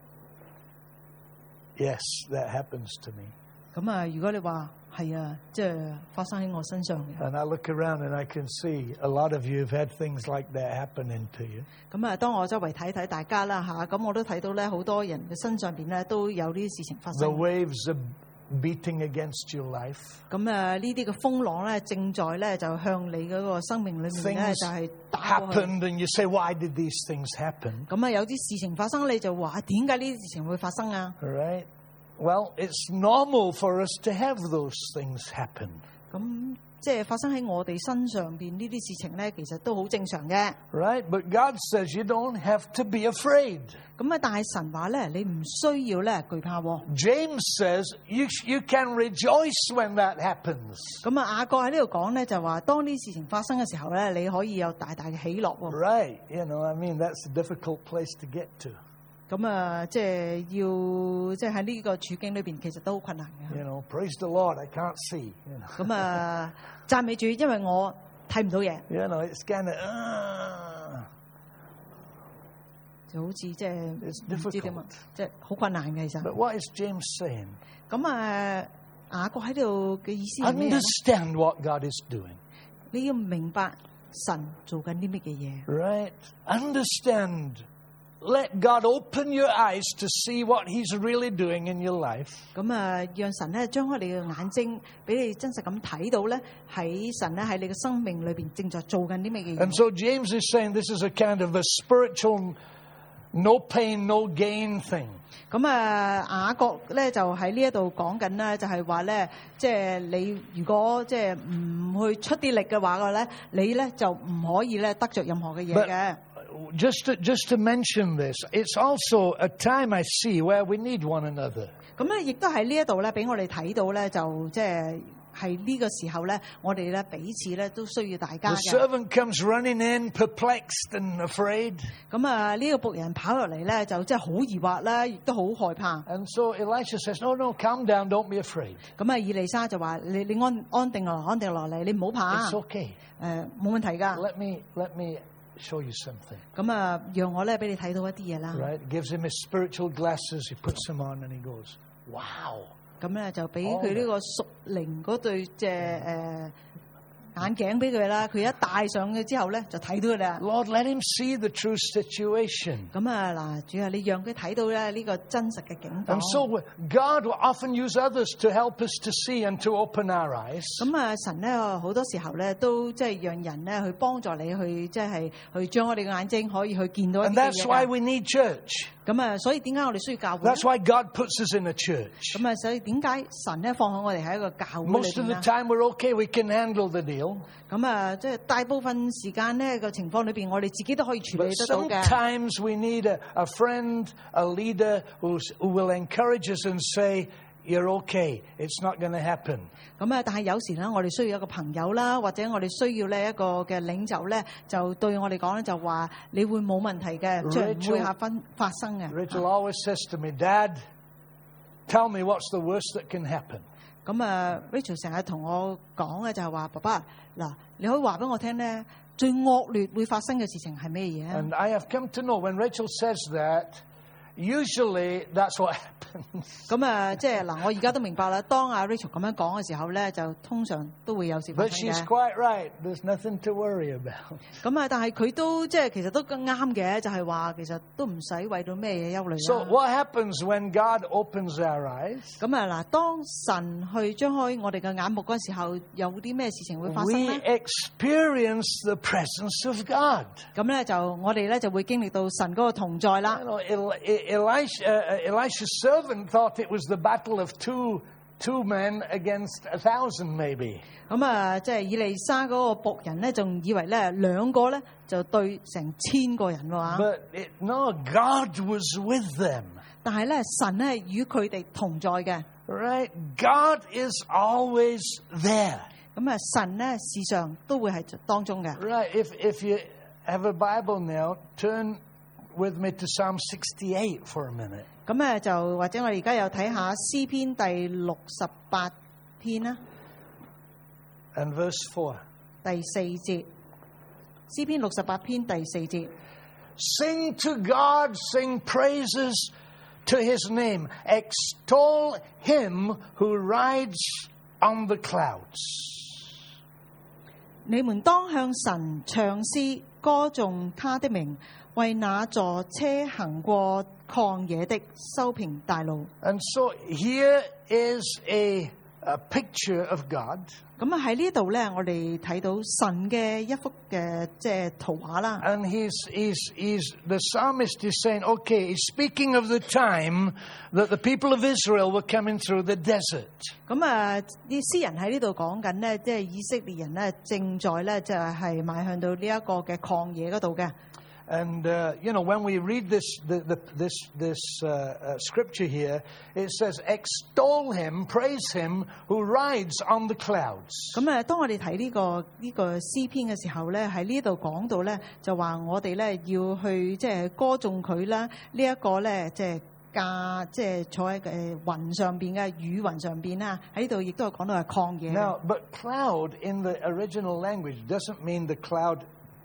yes, that happens to me. 咁啊，如果你話係啊，即係發生喺我身上嘅。 And I look around and I can see a lot of you have had things like that happening to you. 咁啊，當我周圍睇睇大家啦嚇，咁我都睇到咧，好多人嘅身上邊咧都有呢啲事情發 The 生。 waves are beating against your life. 咁啊，呢啲嘅風浪咧，正在咧就向你嗰個生命裏面咧，就係打過去。 Happened, and you say, "Why did these things happen?" 咁啊，有啲事情發生，你就話點解呢啲事情會發生啊 All right. Well, it's normal for us to have those things happen. 咁即係發生喺我哋身上邊呢啲事情咧，其實都好正常嘅。 Right? But God says you don't have to be afraid. 咁啊，但係神話咧，你唔需要咧懼怕。 James says you you can rejoice when that happens. 咁啊，雅各喺呢度講咧，就話當呢啲事情發生嘅時候咧，你可以有大大嘅喜樂。 Right? You know, I mean, that's a difficult place to get to. 咁啊，即係要即係喺呢個處境裏邊，其實都好困難嘅。 You know, praise the Lord, I can't see. You know. 咁啊，讚美主，因為我睇唔到嘢。 You know, it's kind of, uh, 就好似即係唔知點啊， difficult. 即係好困難嘅其實。 But what is James saying? 咁啊，雅各喺度嘅意思係咩咧？ Understand what God is doing. 你要明白神做緊啲乜嘅嘢。 Right? Understand. Let God open your eyes to see what He's really doing in your life. 咁啊，讓神咧張開你嘅眼睛，俾你真實咁睇到咧，喺神咧喺你嘅生命裏邊正在做緊啲乜嘅嘢。 And so James is saying this is a kind of a spiritual no pain, no gain thing. 咁啊，雅各咧就喺呢一度講緊咧，就係話咧，即係你如果即係唔去出啲力嘅話嘅咧，你咧就唔可以咧得着任何嘅嘢嘅。 Just to, just to mention this, it's also a time I see where we need one another. 咁咧，亦都喺呢一度咧，俾我哋睇到咧，就即係係呢個時候咧，我哋咧彼此咧都需要大家 The 嘅。 servant comes running in, perplexed and afraid. 咁啊，呢個僕人跑落嚟咧，就即係好疑惑啦，亦都好害怕。 And so Elisha says, "No, no, calm down, don't be afraid. 咁啊，以利沙就話：你你安安定落嚟，安定落嚟，你唔好怕。 It's okay. 誒，冇問題㗎。 Let me let me show you something." 咁啊，讓我咧俾你睇到一啲嘢啦。 Right? Gives him his spiritual glasses. He puts them on and he goes, "Wow." 咁咧就俾佢呢個屬靈嗰對隻誒眼鏡俾佢啦。佢一戴上去之後咧，就睇到佢啦。 Lord, let him see the true situation. 咁啊嗱，主啊，你讓佢睇到咧呢個真實嘅景況。 And so God will often use others to help us to see and to open our eyes. 咁啊，神咧好多時候咧都即係讓人咧去幫助你去即係去將我哋嘅眼睛可以去見到一 And 啲 that's why 嘢。 we need church. 咁啊，所以點解我哋需要教會呢？ That's why God puts us in a church. 咁啊，所以點解神咧放喺我哋喺一個教會裏 Most of 邊 the 咧？ time we're okay. We can handle the deal. 咁啊，即係大部分時間咧個情況裏邊，我哋自己都可以處理 But 得到嘅。 sometimes we need a, a friend, a leader who's, who will encourage us and say, "You're okay. It's not going to happen." 咁啊，但係有時咧，我哋需要一個朋友啦，或者我哋需要咧一個嘅領袖咧，就對我哋講咧，就話你會冇問題嘅，即係唔會下分發生嘅。 Rachel always says to me, "Dad, tell me what's the worst that can happen." 咁啊 ，Rachel 成日同我講嘅就係話，爸爸嗱，你可以話俾我聽咧，最惡劣會發生嘅事情係咩嘢啊？ And I have come to know when Rachel says that, usually that's what happens. 咁啊，即係嗱，我而家都明白啦。當阿 Rachel 咁樣講嘅時候咧，就通常都會有事發 But 生 she's 嘅。 quite right. There's nothing to worry about. 咁啊，但係佢都即係其實都啱嘅，就係話其實都唔使為到咩嘢憂慮 So 啦。 what happens when God opens our eyes? 咁啊嗱，當神去張開我哋嘅眼目嗰陣時候，有啲咩事情會發生 We 咧？ experience the presence of God. 咁咧就我哋咧就會經歷到神嗰個同在啦 You。know, El- E- Elisha, uh, Elisha's servant thought it was the battle of two two men against a thousand, maybe. 咁啊，即係以利沙嗰個僕人咧，仲以為咧兩個咧就對成千個人喎。 But it, no, God was with them. 但係咧，神咧係與佢哋同在嘅。 Right? God is always there. 咁啊，神咧事上都會係當中嘅。 Right? If if you have a Bible now, turn with me to Psalm sixty-eight for a minute. 咁咧就或者我哋而家又睇下詩篇第六十八篇啦， And verse four. 第四節。詩篇六十八篇第四節。 Sing to God, sing praises to his name. Extol him who rides on the clouds. 你們當向神唱詩，歌頌他的名， 為那坐車行過曠野的修平大路。 And so here is a, a picture of God. 咁啊喺呢度咧，我哋睇到神嘅一幅嘅即係圖畫啦。 And he's, he's, he's, the psalmist is saying, okay, he's speaking of the time that the people of Israel were coming through the desert. 咁啊，啲詩人喺呢度講緊咧，即係以色列人咧正在咧就係邁向到呢一個嘅曠野嗰度嘅。 And, uh, you know, when we read this, the, the, this, this uh, uh, scripture here, it says, extol him, praise him who rides on the clouds. 咁啊，當我哋睇呢個呢個詩篇嘅時候咧，喺呢度講到咧，就話我哋咧要去即係歌頌佢啦。呢一個咧即係駕即係坐喺誒雲上邊嘅雨雲上邊啦。喺呢度亦都係講到係曠野。 Now, but cloud in the original language doesn't mean the cloud,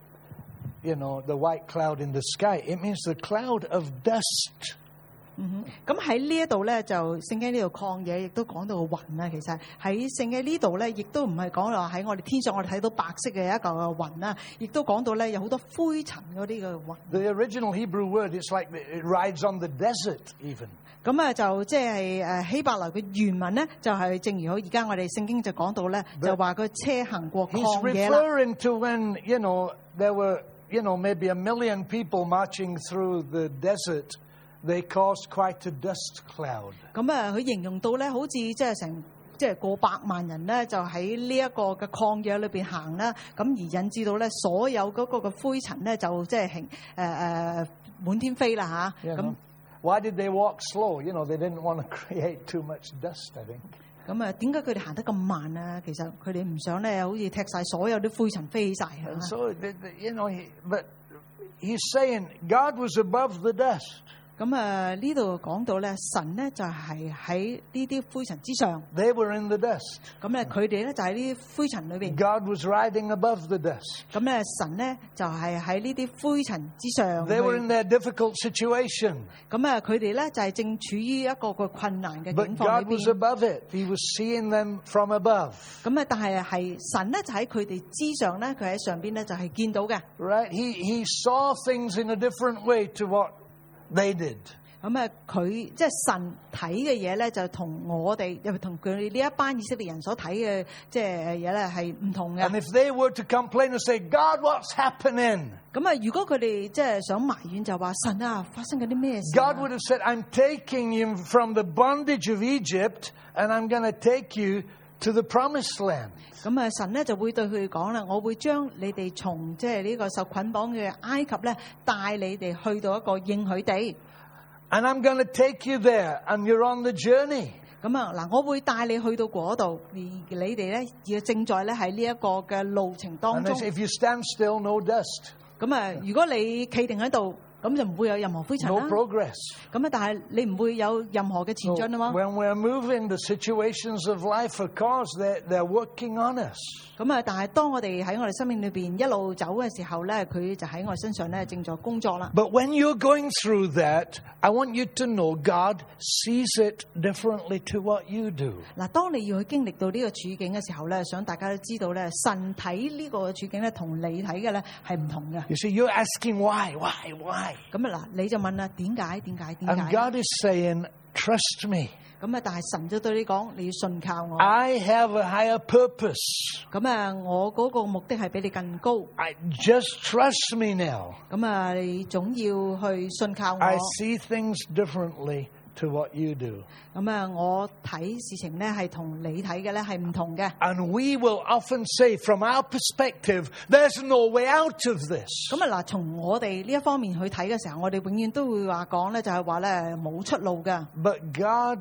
you know, the white cloud in the sky. It means the cloud of dust. 嗯哼，咁喺呢一度咧，就聖經呢度曠野亦都講到雲啦。其實喺聖經呢度咧，亦都唔係講話喺我哋天上我哋睇到白色嘅一嚿嘅雲啦，亦都講到咧有好多灰塵嗰啲嘅雲。 The original Hebrew word, it's like it rides on the desert even. 咁啊，就即係誒希伯來嘅原文咧，就係正如好而家我哋聖經就講到咧，就話佢車行過 He's 曠野啦。 referring to when, you know, there were, you know, maybe a million people marching through the desert. They caused quite a dust cloud. 咁啊，佢形容到咧，好似即係成即係過百萬人咧，就喺呢一個嘅曠野裏邊行啦，咁而引致到咧所有嗰個嘅灰塵咧，就即係誒誒滿天飛啦嚇。 You 咁 know, why did they walk slow? You know, they didn't want to create too much dust, I think. 咁啊，點解佢哋行得咁慢啊？其實佢哋唔想咧，好似踢晒所有啲灰塵飛起晒。 And so, the, the, you know, he, but he's saying God was above the dust. 咁啊，呢度講到咧，神咧就係喺呢啲灰塵之上。 They were in the dust. 咁咧，佢哋咧就喺呢啲灰塵裏邊。 God was riding above the dust. 咁咧，神咧就係喺呢啲灰塵之上。 They were in their difficult situation. 咁啊，佢哋咧就係正處於一個個困難嘅境 But 況 God 裏 was 邊。 above it. He was seeing them from above. 咁啊，但係係神咧就喺佢哋之上咧，佢喺上邊咧就係見到嘅。 Right? He, he saw things in a different way to what they did. 咁啊，佢即係神睇嘅嘢咧，就同我哋又同佢哋呢一班以色列人所睇嘅即係嘢咧係唔同嘅。 And if they were to complain and say, God, what's happening? 咁啊，如果佢哋即係想埋怨就話神啊，發生緊啲咩事啊？ God would have said, I'm taking you from the bondage of Egypt and I'm going to take you to the promised land. 咁啊，神咧就會對佢哋講啦，我會將你哋從即係呢個受捆綁嘅埃及咧，帶你哋去到一個應許地。 And I'm going to take you there and you're on the journey. 咁啊，嗱，我會帶你去到嗰度，而你哋咧要正在咧喺呢一個嘅路程當 And 中。 they say, if you stand still, no dust, 咁啊，如果你企定喺度，咁就唔會有任何灰塵 no 啦。 progress. 咁啊，但係你唔會有任何嘅前 So 進啊嘛。 when we're moving, the situations of life, of course, they're, they're working on us. 咁啊，但係當我哋喺我哋生命裏邊一路走嘅時候咧，佢就喺我哋身上咧正在工作啦。 But when you're going through that, I want you to know God sees it differently to what you do. 嗱，當你要去經歷到呢個處境嘅時候咧，想大家都知道咧，神睇呢個處境咧，同你睇嘅咧係唔同嘅。 You see, you're asking why, why, why? 咁啊嗱，你就問啦，點解？點解？點 And 解？ God is saying, trust me. 咁啊，但係神就對你講，你要信靠我。 I have a higher purpose. 咁啊，我嗰個目的係比你更高。 I just trust me now. 咁啊，你總要去信靠我。 I see things differently to what you do. 咁啊，我睇事情咧係同你睇嘅咧係唔同嘅。 And we will often say, from our perspective, there's no way out of this. 咁啊嗱，從我哋呢一方面去睇嘅時候，我哋永遠都會話講咧，就係話咧冇出路㗎。 But God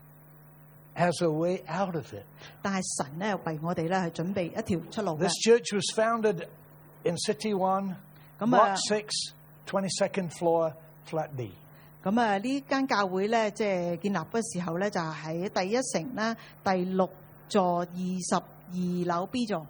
has a way out of it. 但係神咧為我哋咧係準備一條出路嘅。 This church was founded in City One, 咁啊 Block Six, twenty-second floor, Flat D. 咁啊，呢間教會咧，即係建立嘅時候咧，就係喺第一城啦，第六座二十二樓 B 座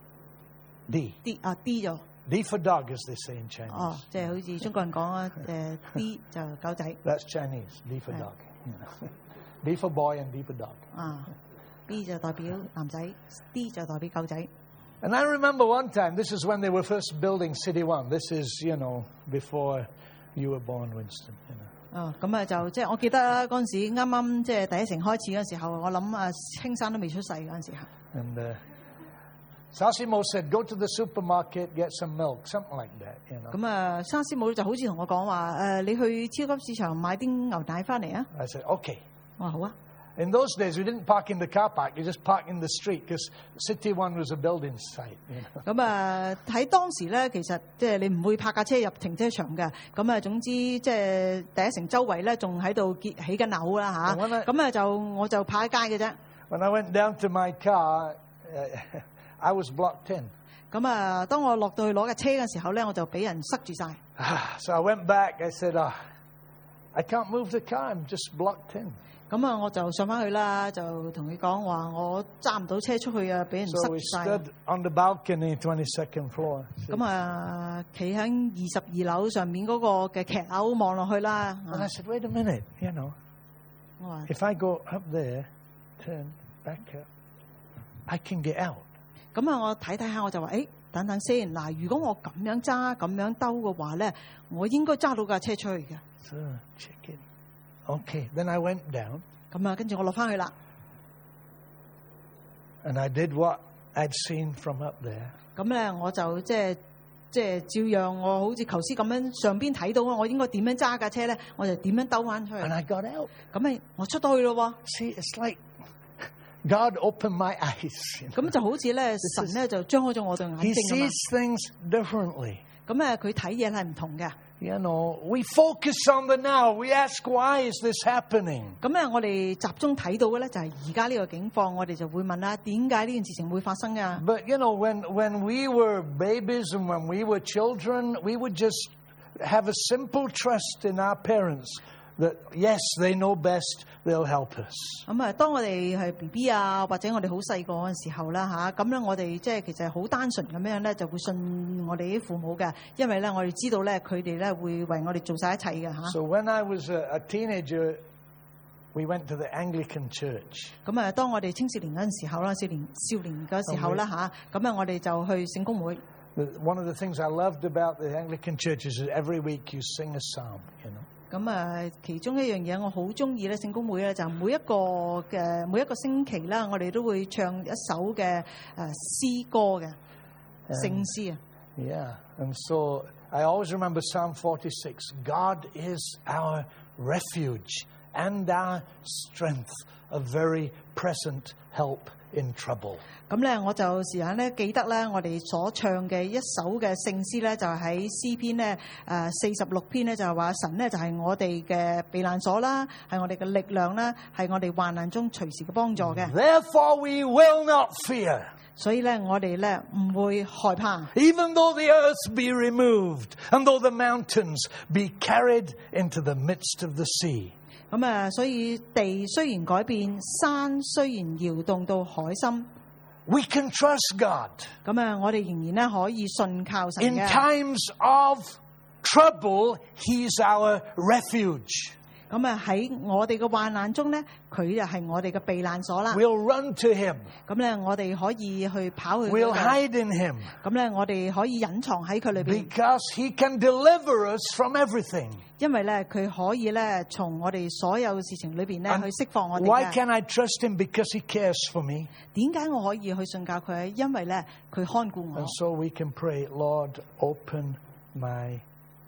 D. D 啊 D 座。 D for dog, as they say in Chinese. 哦，即係好似中國人講啊，誒 D 就狗仔 That's Chinese. D for Yeah. dog. You know. D for boy and D for dog. 啊，B 就代表男仔，D 就代表狗仔。 And I remember one time, this is when they were first building City One. This is, you know, before you were born, Winston. You know. 哦，咁啊就即係我記得啦，嗰陣時啱啱即係第一城開始嗰時候，我諗啊青山都未出世嗰陣時候。 And uh, Sasimo said, "Go to the supermarket, get some milk," something like that. You know. 咁啊，沙師母就好似同我講話誒，你去超級市場買啲牛奶翻嚟啊！ I said, "Okay." 我話好啊。 In those days, we didn't park in the car park. You just park in the street because City One was a building site. You know? 咁啊喺當時咧，其實即係你唔會泊架車入停車場嘅。咁啊，總之即係第一城周圍咧，仲喺度結起緊樓啦嚇。咁啊就我就泊喺街嘅啫。 When I went down to my car, uh, I was blocked in. 咁啊，當我落到去攞架車嘅時候咧，我就俾人塞住晒。 So I went back. I said, oh, "I can't move the car. I'm just blocked in." 咁啊，我就上翻去啦，就同佢講話，我揸唔到車出去啊，俾人塞 So we 晒。 stood on the balcony, twenty-second floor. 咁啊，企喺二十二樓上面嗰個嘅騎樓望落去啦。 And I said, "Wait a minute. You know, 我話 if I go up there, turn back up, I can get out." 咁啊，我睇睇下，我就話：，誒，等等先。嗱，如果我咁樣揸、咁樣兜嘅話咧，我應該揸到架車出去嘅。 So check it. Okay. Then I went down. 咁啊，跟住我落翻去啦。 And I did what I'd seen from up there. 咁咧，我就即係即係照樣，我好似頭先咁樣上邊睇到，我應該點樣揸架車咧，我就點樣兜翻出去。 And I got out. 咁咪我出到去咯喎。 See, it's like God opened my eyes. You know? 咁就好似咧，神咧就張開咗我對眼 He 睛啊嘛。 sees things differently. 咁咧，佢睇嘢係唔同嘅。 You know, we focus on the now. We ask, why is this happening? 咁咧，我哋集中睇到嘅咧就係而家呢個境況，我哋就會問啦：點解呢件事情會發生㗎？ But, you know, when, when we were babies and when we were children, we would just have a simple trust in our parents that, yes, they know best, they'll help us. 咁啊，當我哋係 B B 啊，或者我哋好細個嗰陣時候啦嚇，咁咧我哋即係其實好單純咁樣咧，就會信我哋啲父母嘅，因為咧我哋知道咧佢哋咧會為我哋做晒一切嘅嚇。 So when I was a, a teenager, we went to the Anglican church. 咁啊，當我哋青少年嗰陣時候啦，少年少年嗰時候啦嚇，咁啊我哋就去聖公會。 One of the things I loved about the Anglican church is that every week you sing a psalm, you know. 咁啊，其中一樣嘢我好中意咧，聖公會咧就每一個嘅每一個星期啦，我哋都會唱一首嘅誒詩歌嘅聖詩啊。 Yeah, and so I always remember Psalm forty-six. God is our refuge and our strength, a very present help in trouble. 咁咧，我就時間咧記得咧，我哋所唱嘅一首嘅聖詩咧，就喺詩篇咧誒四十六篇咧，就係話神咧就係我哋嘅避難所啦，係我哋嘅力量啦，係我哋患難中隨時嘅幫助嘅。 Therefore we will not fear. 所以咧，我哋咧唔會害怕。 Even though the earth be removed, and though the mountains be carried into the midst of the sea. 咁啊，所以地雖然改變，山雖然搖動到海深。 We can trust God. 咁啊，我哋仍然咧可以信靠神 In 嘅。 times of trouble, He's our refuge. 咁啊喺我哋嘅患難中咧，佢就係我哋嘅避難所啦。 We'll run to Him. 咁咧，我哋可以去跑去 We'll 嗰度。 hide in Him. 咁咧，我哋可以隱藏喺佢裏邊， Because He can deliver us from everything. 因為咧佢可以咧從我哋所有事情裏邊咧 And 去釋放我哋 why 嘅。 can I trust Him? Because He cares for me. 點解我可以去信靠佢？因為咧佢看顧我 And，so we can pray, Lord, open my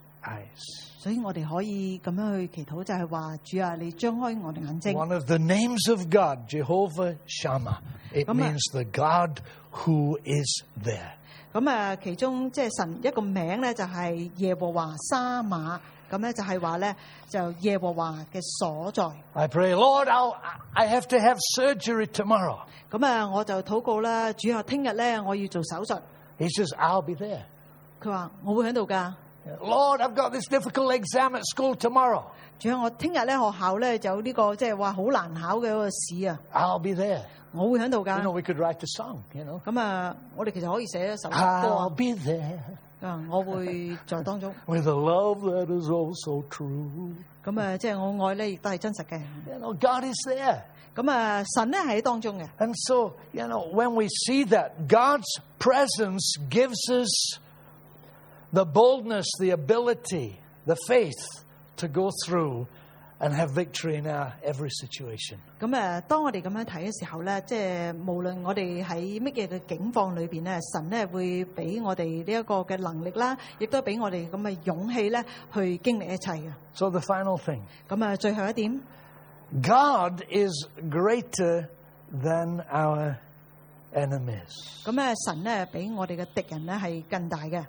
eyes. 所以我哋可以咁樣去祈禱，就係話主啊，你張開我哋眼睛。 One of the names of God, Jehovah Shammah. It Come on. means the God who is there. 咁啊，其中即係神一個名咧，就係耶和華沙馬。咁咧就係話咧，就耶和華嘅所在。 I pray, Lord, I'll, I have to have surgery tomorrow. 咁啊，我就禱告啦，主啊，聽日咧我要做手術。 He says, I'll be there. 佢話我會喺度㗎。 Lord, I've got this difficult exam at school tomorrow. 主啊，我聽日咧學校咧就有呢個即係話好難考嘅嗰個試啊， I'll be there. 我會喺度 You know, 㗎。 we could write a song, you know. 咁啊，我哋其實可以寫一首歌 I'll 啊。 be there 啊，我會在當中。 with a love that is also true. 咁啊，即係我愛咧亦都係真實嘅。 You know, God is there. 咁啊，神咧喺當中嘅。 And so, you know, when we see that, God's presence gives us the boldness, the ability, the faith to go through and have victory in our every situation. 咁誒，當我哋咁樣睇嘅時候咧，即係無論我哋喺乜嘢嘅境況裏邊咧，神咧會俾我哋呢一個嘅能力啦，亦都俾我哋咁嘅勇氣咧，去經歷一切嘅。 So the final thing. 咁啊，最後一點 God is greater than our enemies. 咁咧，神咧比我哋嘅敵人咧係更大嘅。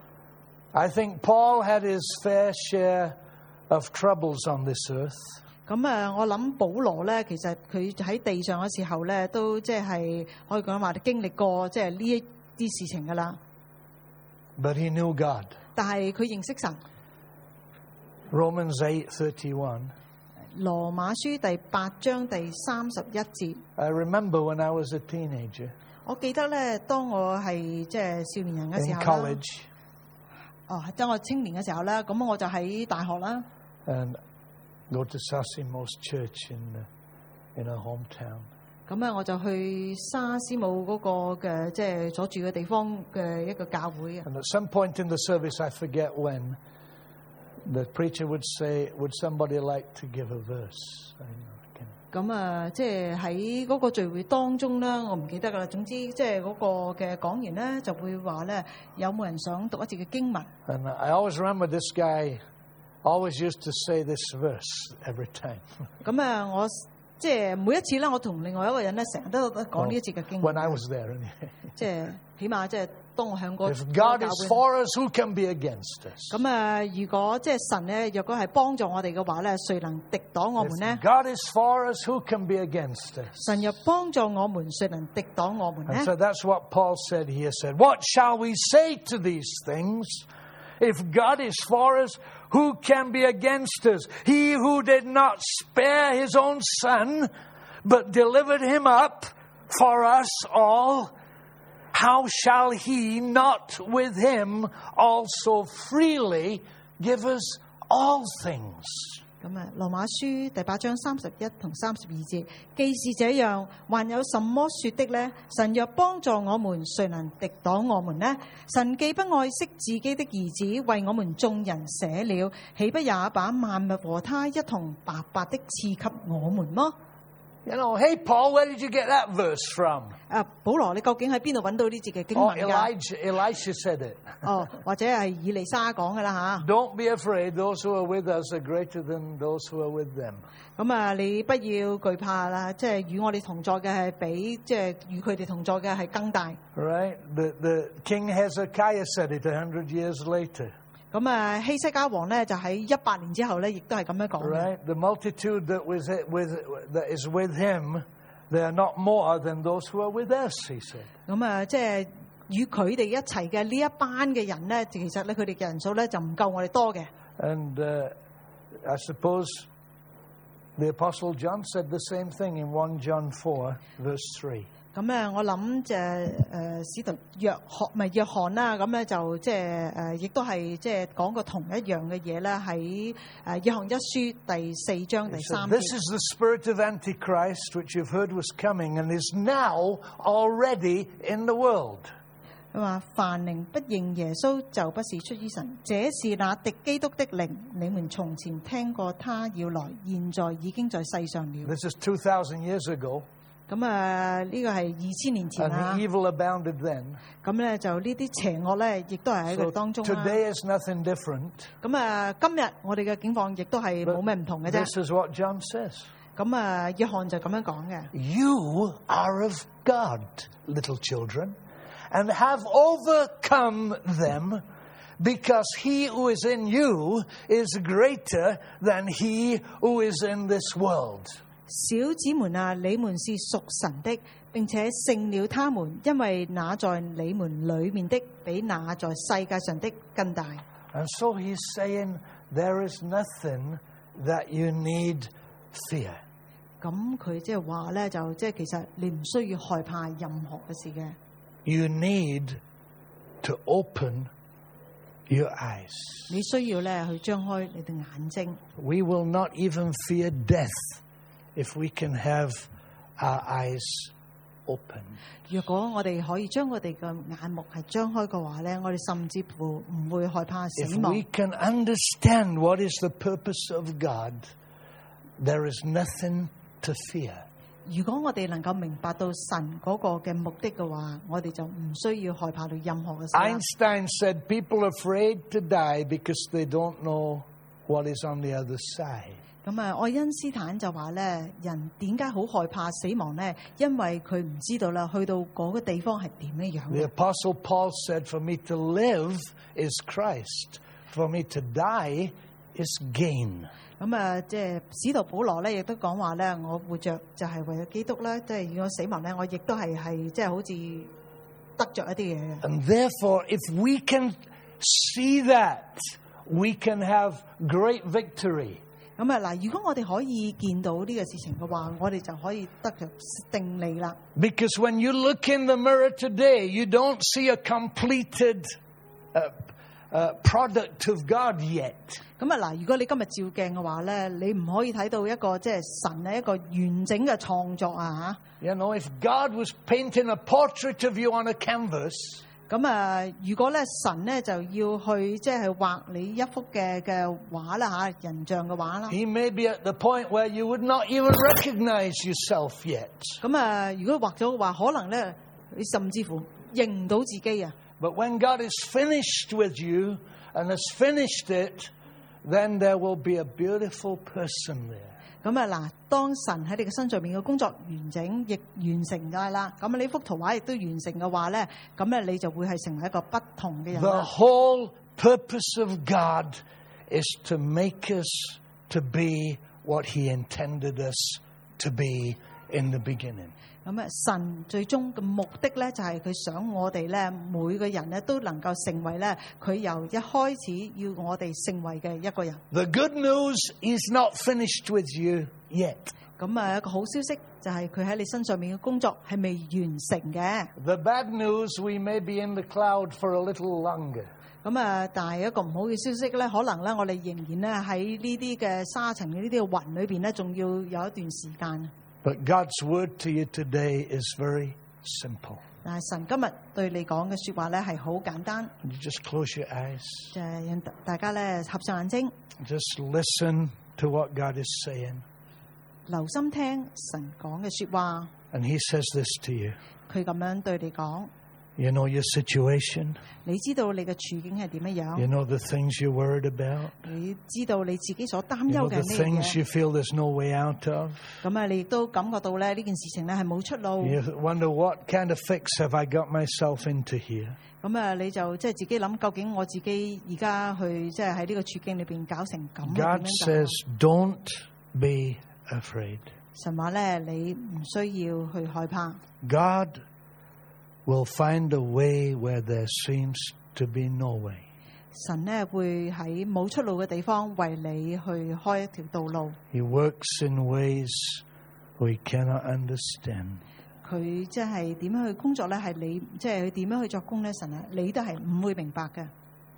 I think Paul had his fair share of troubles on this earth. 咁啊，我諗保羅咧，其實佢喺地上嘅時候咧，都即係可以講話經歷過即係呢一啲事情噶啦。 But he knew God. 但係佢認識神。 Romans eight thirty-one. 羅馬書第八章第三十一節。 I remember when I was a teenager. 我記得咧，當我係即係少年人嘅時候 In college. 哦，當我青年嘅時候咧，咁我就喺大學啦。 And go to Sasimos Church in the, in our hometown. 咁啊，我就去沙斯姆嗰個嘅即係所住嘅地方嘅一個教會。 And at some point in the service, I forget when, the preacher would say, "Would somebody like to give a verse?" I know, can... 咁啊，即係喺嗰個聚會當中咧，我唔記得噶啦。總之，即係嗰個嘅講員咧就會話咧，有冇人想讀一節嘅經文 And I always remember this guy always used to say this verse every time. 咁啊，我即係每一次咧，我同另外一個人咧，成日都講呢一節嘅經文。 When I was there, anyway. 即係起碼即係當我響嗰 If God is for us, who can be against us? 咁啊，如果即係神咧，若果係幫助我哋嘅話咧，誰能敵擋我們呢？ If God is for us, who can be against us? 神若幫助我們，誰能敵擋我們呢？ And so that's what Paul said here. Said, "What shall we say to these things? If God is for us, who can be against us? He who did not spare his own son, but delivered him up for us all, how shall he not with him also freely give us all things?" 咁啊， 羅馬書第八章三十一同三十二節，既是這樣，還有什麼說的呢？神若幫助我們，誰能敵擋我們呢？神既不愛惜自己的兒子，為我們眾人捨了，豈不也把萬物和他一同白白的賜給我們麼？ You know, hey Paul, where did you get that verse from? 啊，保羅，你究竟喺邊度揾到呢節嘅經 Oh, 文㗎？ Elijah, Elisha said it. 哦，或者係以利沙講㗎啦嚇。 Don't be afraid. Those who are with us are greater than those who are with them. 咁啊，你不要懼怕啦，即係與我哋同在嘅係比即係與佢哋同在嘅係更大。 Right? The, the King Hezekiah said it a hundred years later. 咁啊，希西家王咧就喺一百年之後咧，亦都係咁樣講嘅。 Right? The multitude that was with that is with him, they are not more than those who are with us, he said. 咁啊，即係與佢哋一齊嘅呢一班嘅人咧，其實咧佢哋嘅人數咧就唔夠我哋多嘅。 And uh, I suppose the Apostle John said the same thing in First John four, verse three. 咁咧，我諗就誒使徒約翰唔係約翰啦，咁咧就即係誒，亦都係即係講過同一樣嘅嘢啦。喺誒約翰一書第四章第三節。 This is the spirit of Antichrist, which you've heard was coming and is now already in the world. 佢話：凡靈不認耶穌，就不是出於神。這是那敵基督的靈。你們從前聽過他要來，現在已經在世上了。 This is two thousand years ago. 咁啊，呢個係二千年前 And 啦。 the evil abounded then. 咁咧就呢啲邪惡咧，亦都係喺 So 佢當中啦。 today is nothing different. 咁啊，今日我哋嘅境況亦都係冇咩唔同嘅啫。 This is what John says. 咁啊，約翰就咁樣講嘅。 You are of God, little children, and have overcome them, because he who is in you is greater than he who is in this world. 小子們啊，你們是屬神的，並且勝了他們，因為那在你們裏面的，比那在世界上的更大。 And so he's saying there is nothing that you need fear. 咁佢即係話咧，就即係其實你唔需要害怕任何嘅事嘅。 You need to open your eyes. 你需要咧去張開你嘅眼睛。 We will not even fear death if we can have our eyes open. 如果我哋可以將我哋嘅眼目係張開嘅話咧，我哋甚至乎唔會害怕死 If 亡。 we can understand what is the purpose of God, there is nothing to fear. 如果我哋能夠明白到神嗰個嘅目的嘅話，我哋就唔需要害怕到任何嘅事。 Einstein said people are afraid to die because they don't know what is on the other side. 咁啊，愛因斯坦就話咧，人點解好害怕死亡咧？因為佢唔知道啦，去到嗰個地方係點樣樣 The 嘅。 Apostle Paul said, For me to live is Christ. For me to die is gain. 咁啊，即係使徒保羅咧，亦都講話咧，我活着就係為咗基督啦，即係如果死亡咧，我亦都係係即係好似得着一啲嘢嘅。 And therefore, if we can see that, we can have great victory. 咁啊嗱，如果我哋可以見到呢個事情嘅話，我哋就可以得着勝利啦。 Because when you look in the mirror today, you don't see a completed uh, uh, product of God yet. 咁啊嗱，如果你今日照鏡嘅話咧，你唔可以睇到一個即係神嘅一個完整嘅創作啊嚇。 You know, if God was painting a portrait of you on a canvas, 咁啊，如果咧神咧就要去即係畫你一幅嘅嘅畫啦嚇，人像嘅畫啦。 He may be at the point where you would not even recognize yourself yet. 咁啊，如果畫咗嘅話，可能咧你甚至乎認唔到自己啊。 But when God is finished with you and has finished it, then there will be a beautiful person there. 咁啊嗱，當神喺你嘅身上面嘅工作完整，亦完成咗啦，咁啊呢幅圖畫亦都完成嘅話咧，咁咧你就會係成為一個不同嘅人 The 啦。 whole purpose of God is to make us to be what He intended us to be in the beginning. 咁啊，神最終嘅目的咧，就係佢想我哋咧，每個人咧都能夠成為咧，佢由一開始要我哋成為嘅一個人。 The good news is not finished with you yet. 咁啊，一個好消息就係佢喺你身上面嘅工作係未完成嘅。 The bad news, we may be in the cloud for a little longer. 咁啊，但係一個唔好嘅消息咧，可能咧我哋仍然咧喺呢啲嘅沙塵嘅呢啲嘅雲裏邊咧，仲要有一段時間。 But God's word to you today is very simple. 但係神今日對你講嘅説話咧係好簡單， You just close your eyes. 就係讓大家咧合上眼睛， Just listen to what God is saying. 留心聽神講嘅説話。 And He says this to you. 佢咁樣對你講， You know your situation. 你知道你嘅處境係點樣樣， You know the things you're worried about. 你知道你自己所擔 You know 憂嘅 the 咩 things 嘢， you feel there's no way out of. 咁啊，你亦都感覺到咧呢件事情咧係冇出路， You wonder what kind of fix have I got myself into here? 咁啊，你就即係自己諗，究竟我自己而家去即係喺呢個處境裏邊搞成咁， God 點樣 says, 搞？ don't be afraid. 神話咧，你唔需要去害怕。 God will find a way where there seems to be no way. 神咧會喺冇出路嘅地方為你去開一條道路。 He works in ways we cannot understand. 佢即係點樣去工作咧？係你即係佢點樣去作工咧？神啊，你都係唔會明白嘅。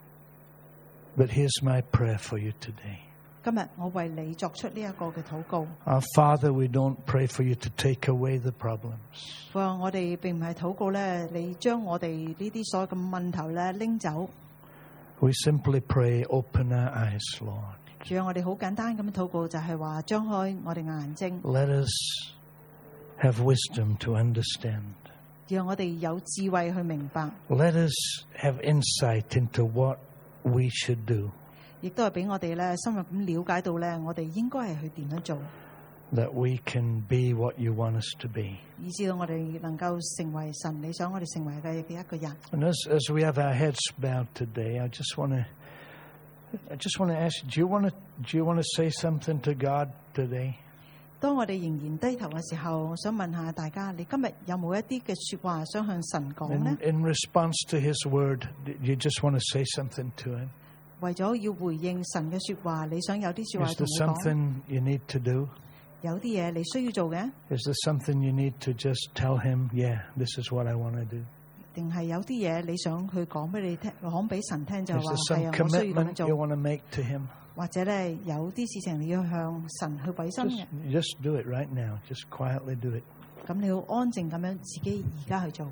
But here's my prayer for you today. 今日我為你作出呢一個嘅禱告。 Our Father, we don't pray for you to take away the problems. 佢話我哋並唔係禱告咧，你將我哋呢啲所有嘅問題咧拎走。 We simply pray, open our eyes, Lord. 主要我哋好簡單咁樣禱告，就係話張開我哋嘅眼睛， Let us have wisdom to understand. 讓我哋有智慧去明白， Let us have insight into what we should do, 亦都係俾我哋咧深入咁了解到咧，我哋應該係去點樣做， that we can be what you want us to be. 以至到我哋能夠成為神你想我哋成為嘅嘅一個人。 And as, as we have our heads bowed today, I just want to, I just want to ask, do you want to, do you want to say something to God today? 當我哋仍然低頭嘅時候，我想問下大家，你今日有冇一啲嘅說話想向神講呢？ In, in response to His word, you just want to say something to Him? 為咗要回應神嘅說話，你想有啲說話 Is 同 there 佢講？ something you need to do? 有啲嘢你需要做嘅， Is there something you need to just tell Him, yeah, this is what I want to do? 定係有啲嘢你想佢講俾你聽，講俾神聽就 Is 話 there 係 some 啊，我需要咁樣 commitment you 做， want to make to Him? 或者咧有啲事情你要向神去委身嘅， Just, just do it right now. Just quietly do it. 咁你要安靜咁樣自己而家去做。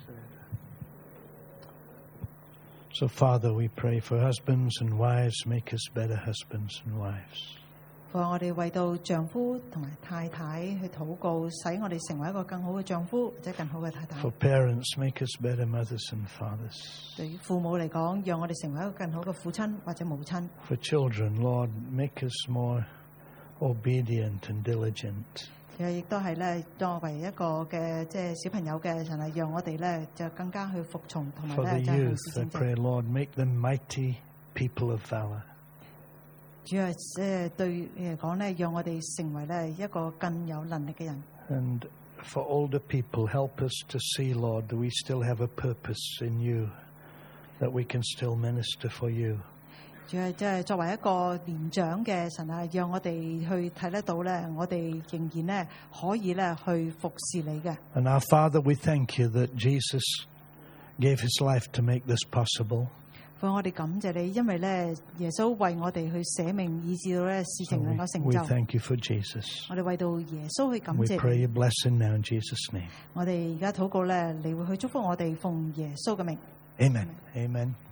So, Father, we pray for husbands and wives. Make us better husbands and wives. 父啊，我哋為到丈夫同埋太太去禱告，使我哋成為一個更好嘅丈夫或者更好嘅太太。 For parents, make us better mothers and fathers. 對於父母嚟講，讓我哋成為一個更好嘅父親或者母親。 For children, Lord, make us more obedient and diligent. 其實亦都係咧，作為一個嘅即係小朋友嘅神係，讓我哋咧就更加去服從同埋 For the 咧就係行 youth, 事 I 正直。 pray, Lord, make them mighty people of valor. 主要係即係對嚟講咧，讓我哋成為咧一個更有能力嘅人。 And for older people, help us to see, Lord, that we still have a purpose in you, that we can still minister for you. 主要即係作為一個年長嘅神啊，讓我哋去睇得到咧，我哋仍然咧可以咧去服侍你嘅。 And our Father, we thank you that Jesus gave his life to make this possible. 父，我哋感謝你，因為咧耶穌為我哋去捨命，以致到咧事 So 情能夠 we, 成 we 就。 thank you for Jesus. 我哋為到耶穌去感 We 謝 pray 你。 your blessing now in Jesus' name. 我哋而家禱告咧，你會去祝福我哋，奉耶穌嘅名。 Amen. Amen.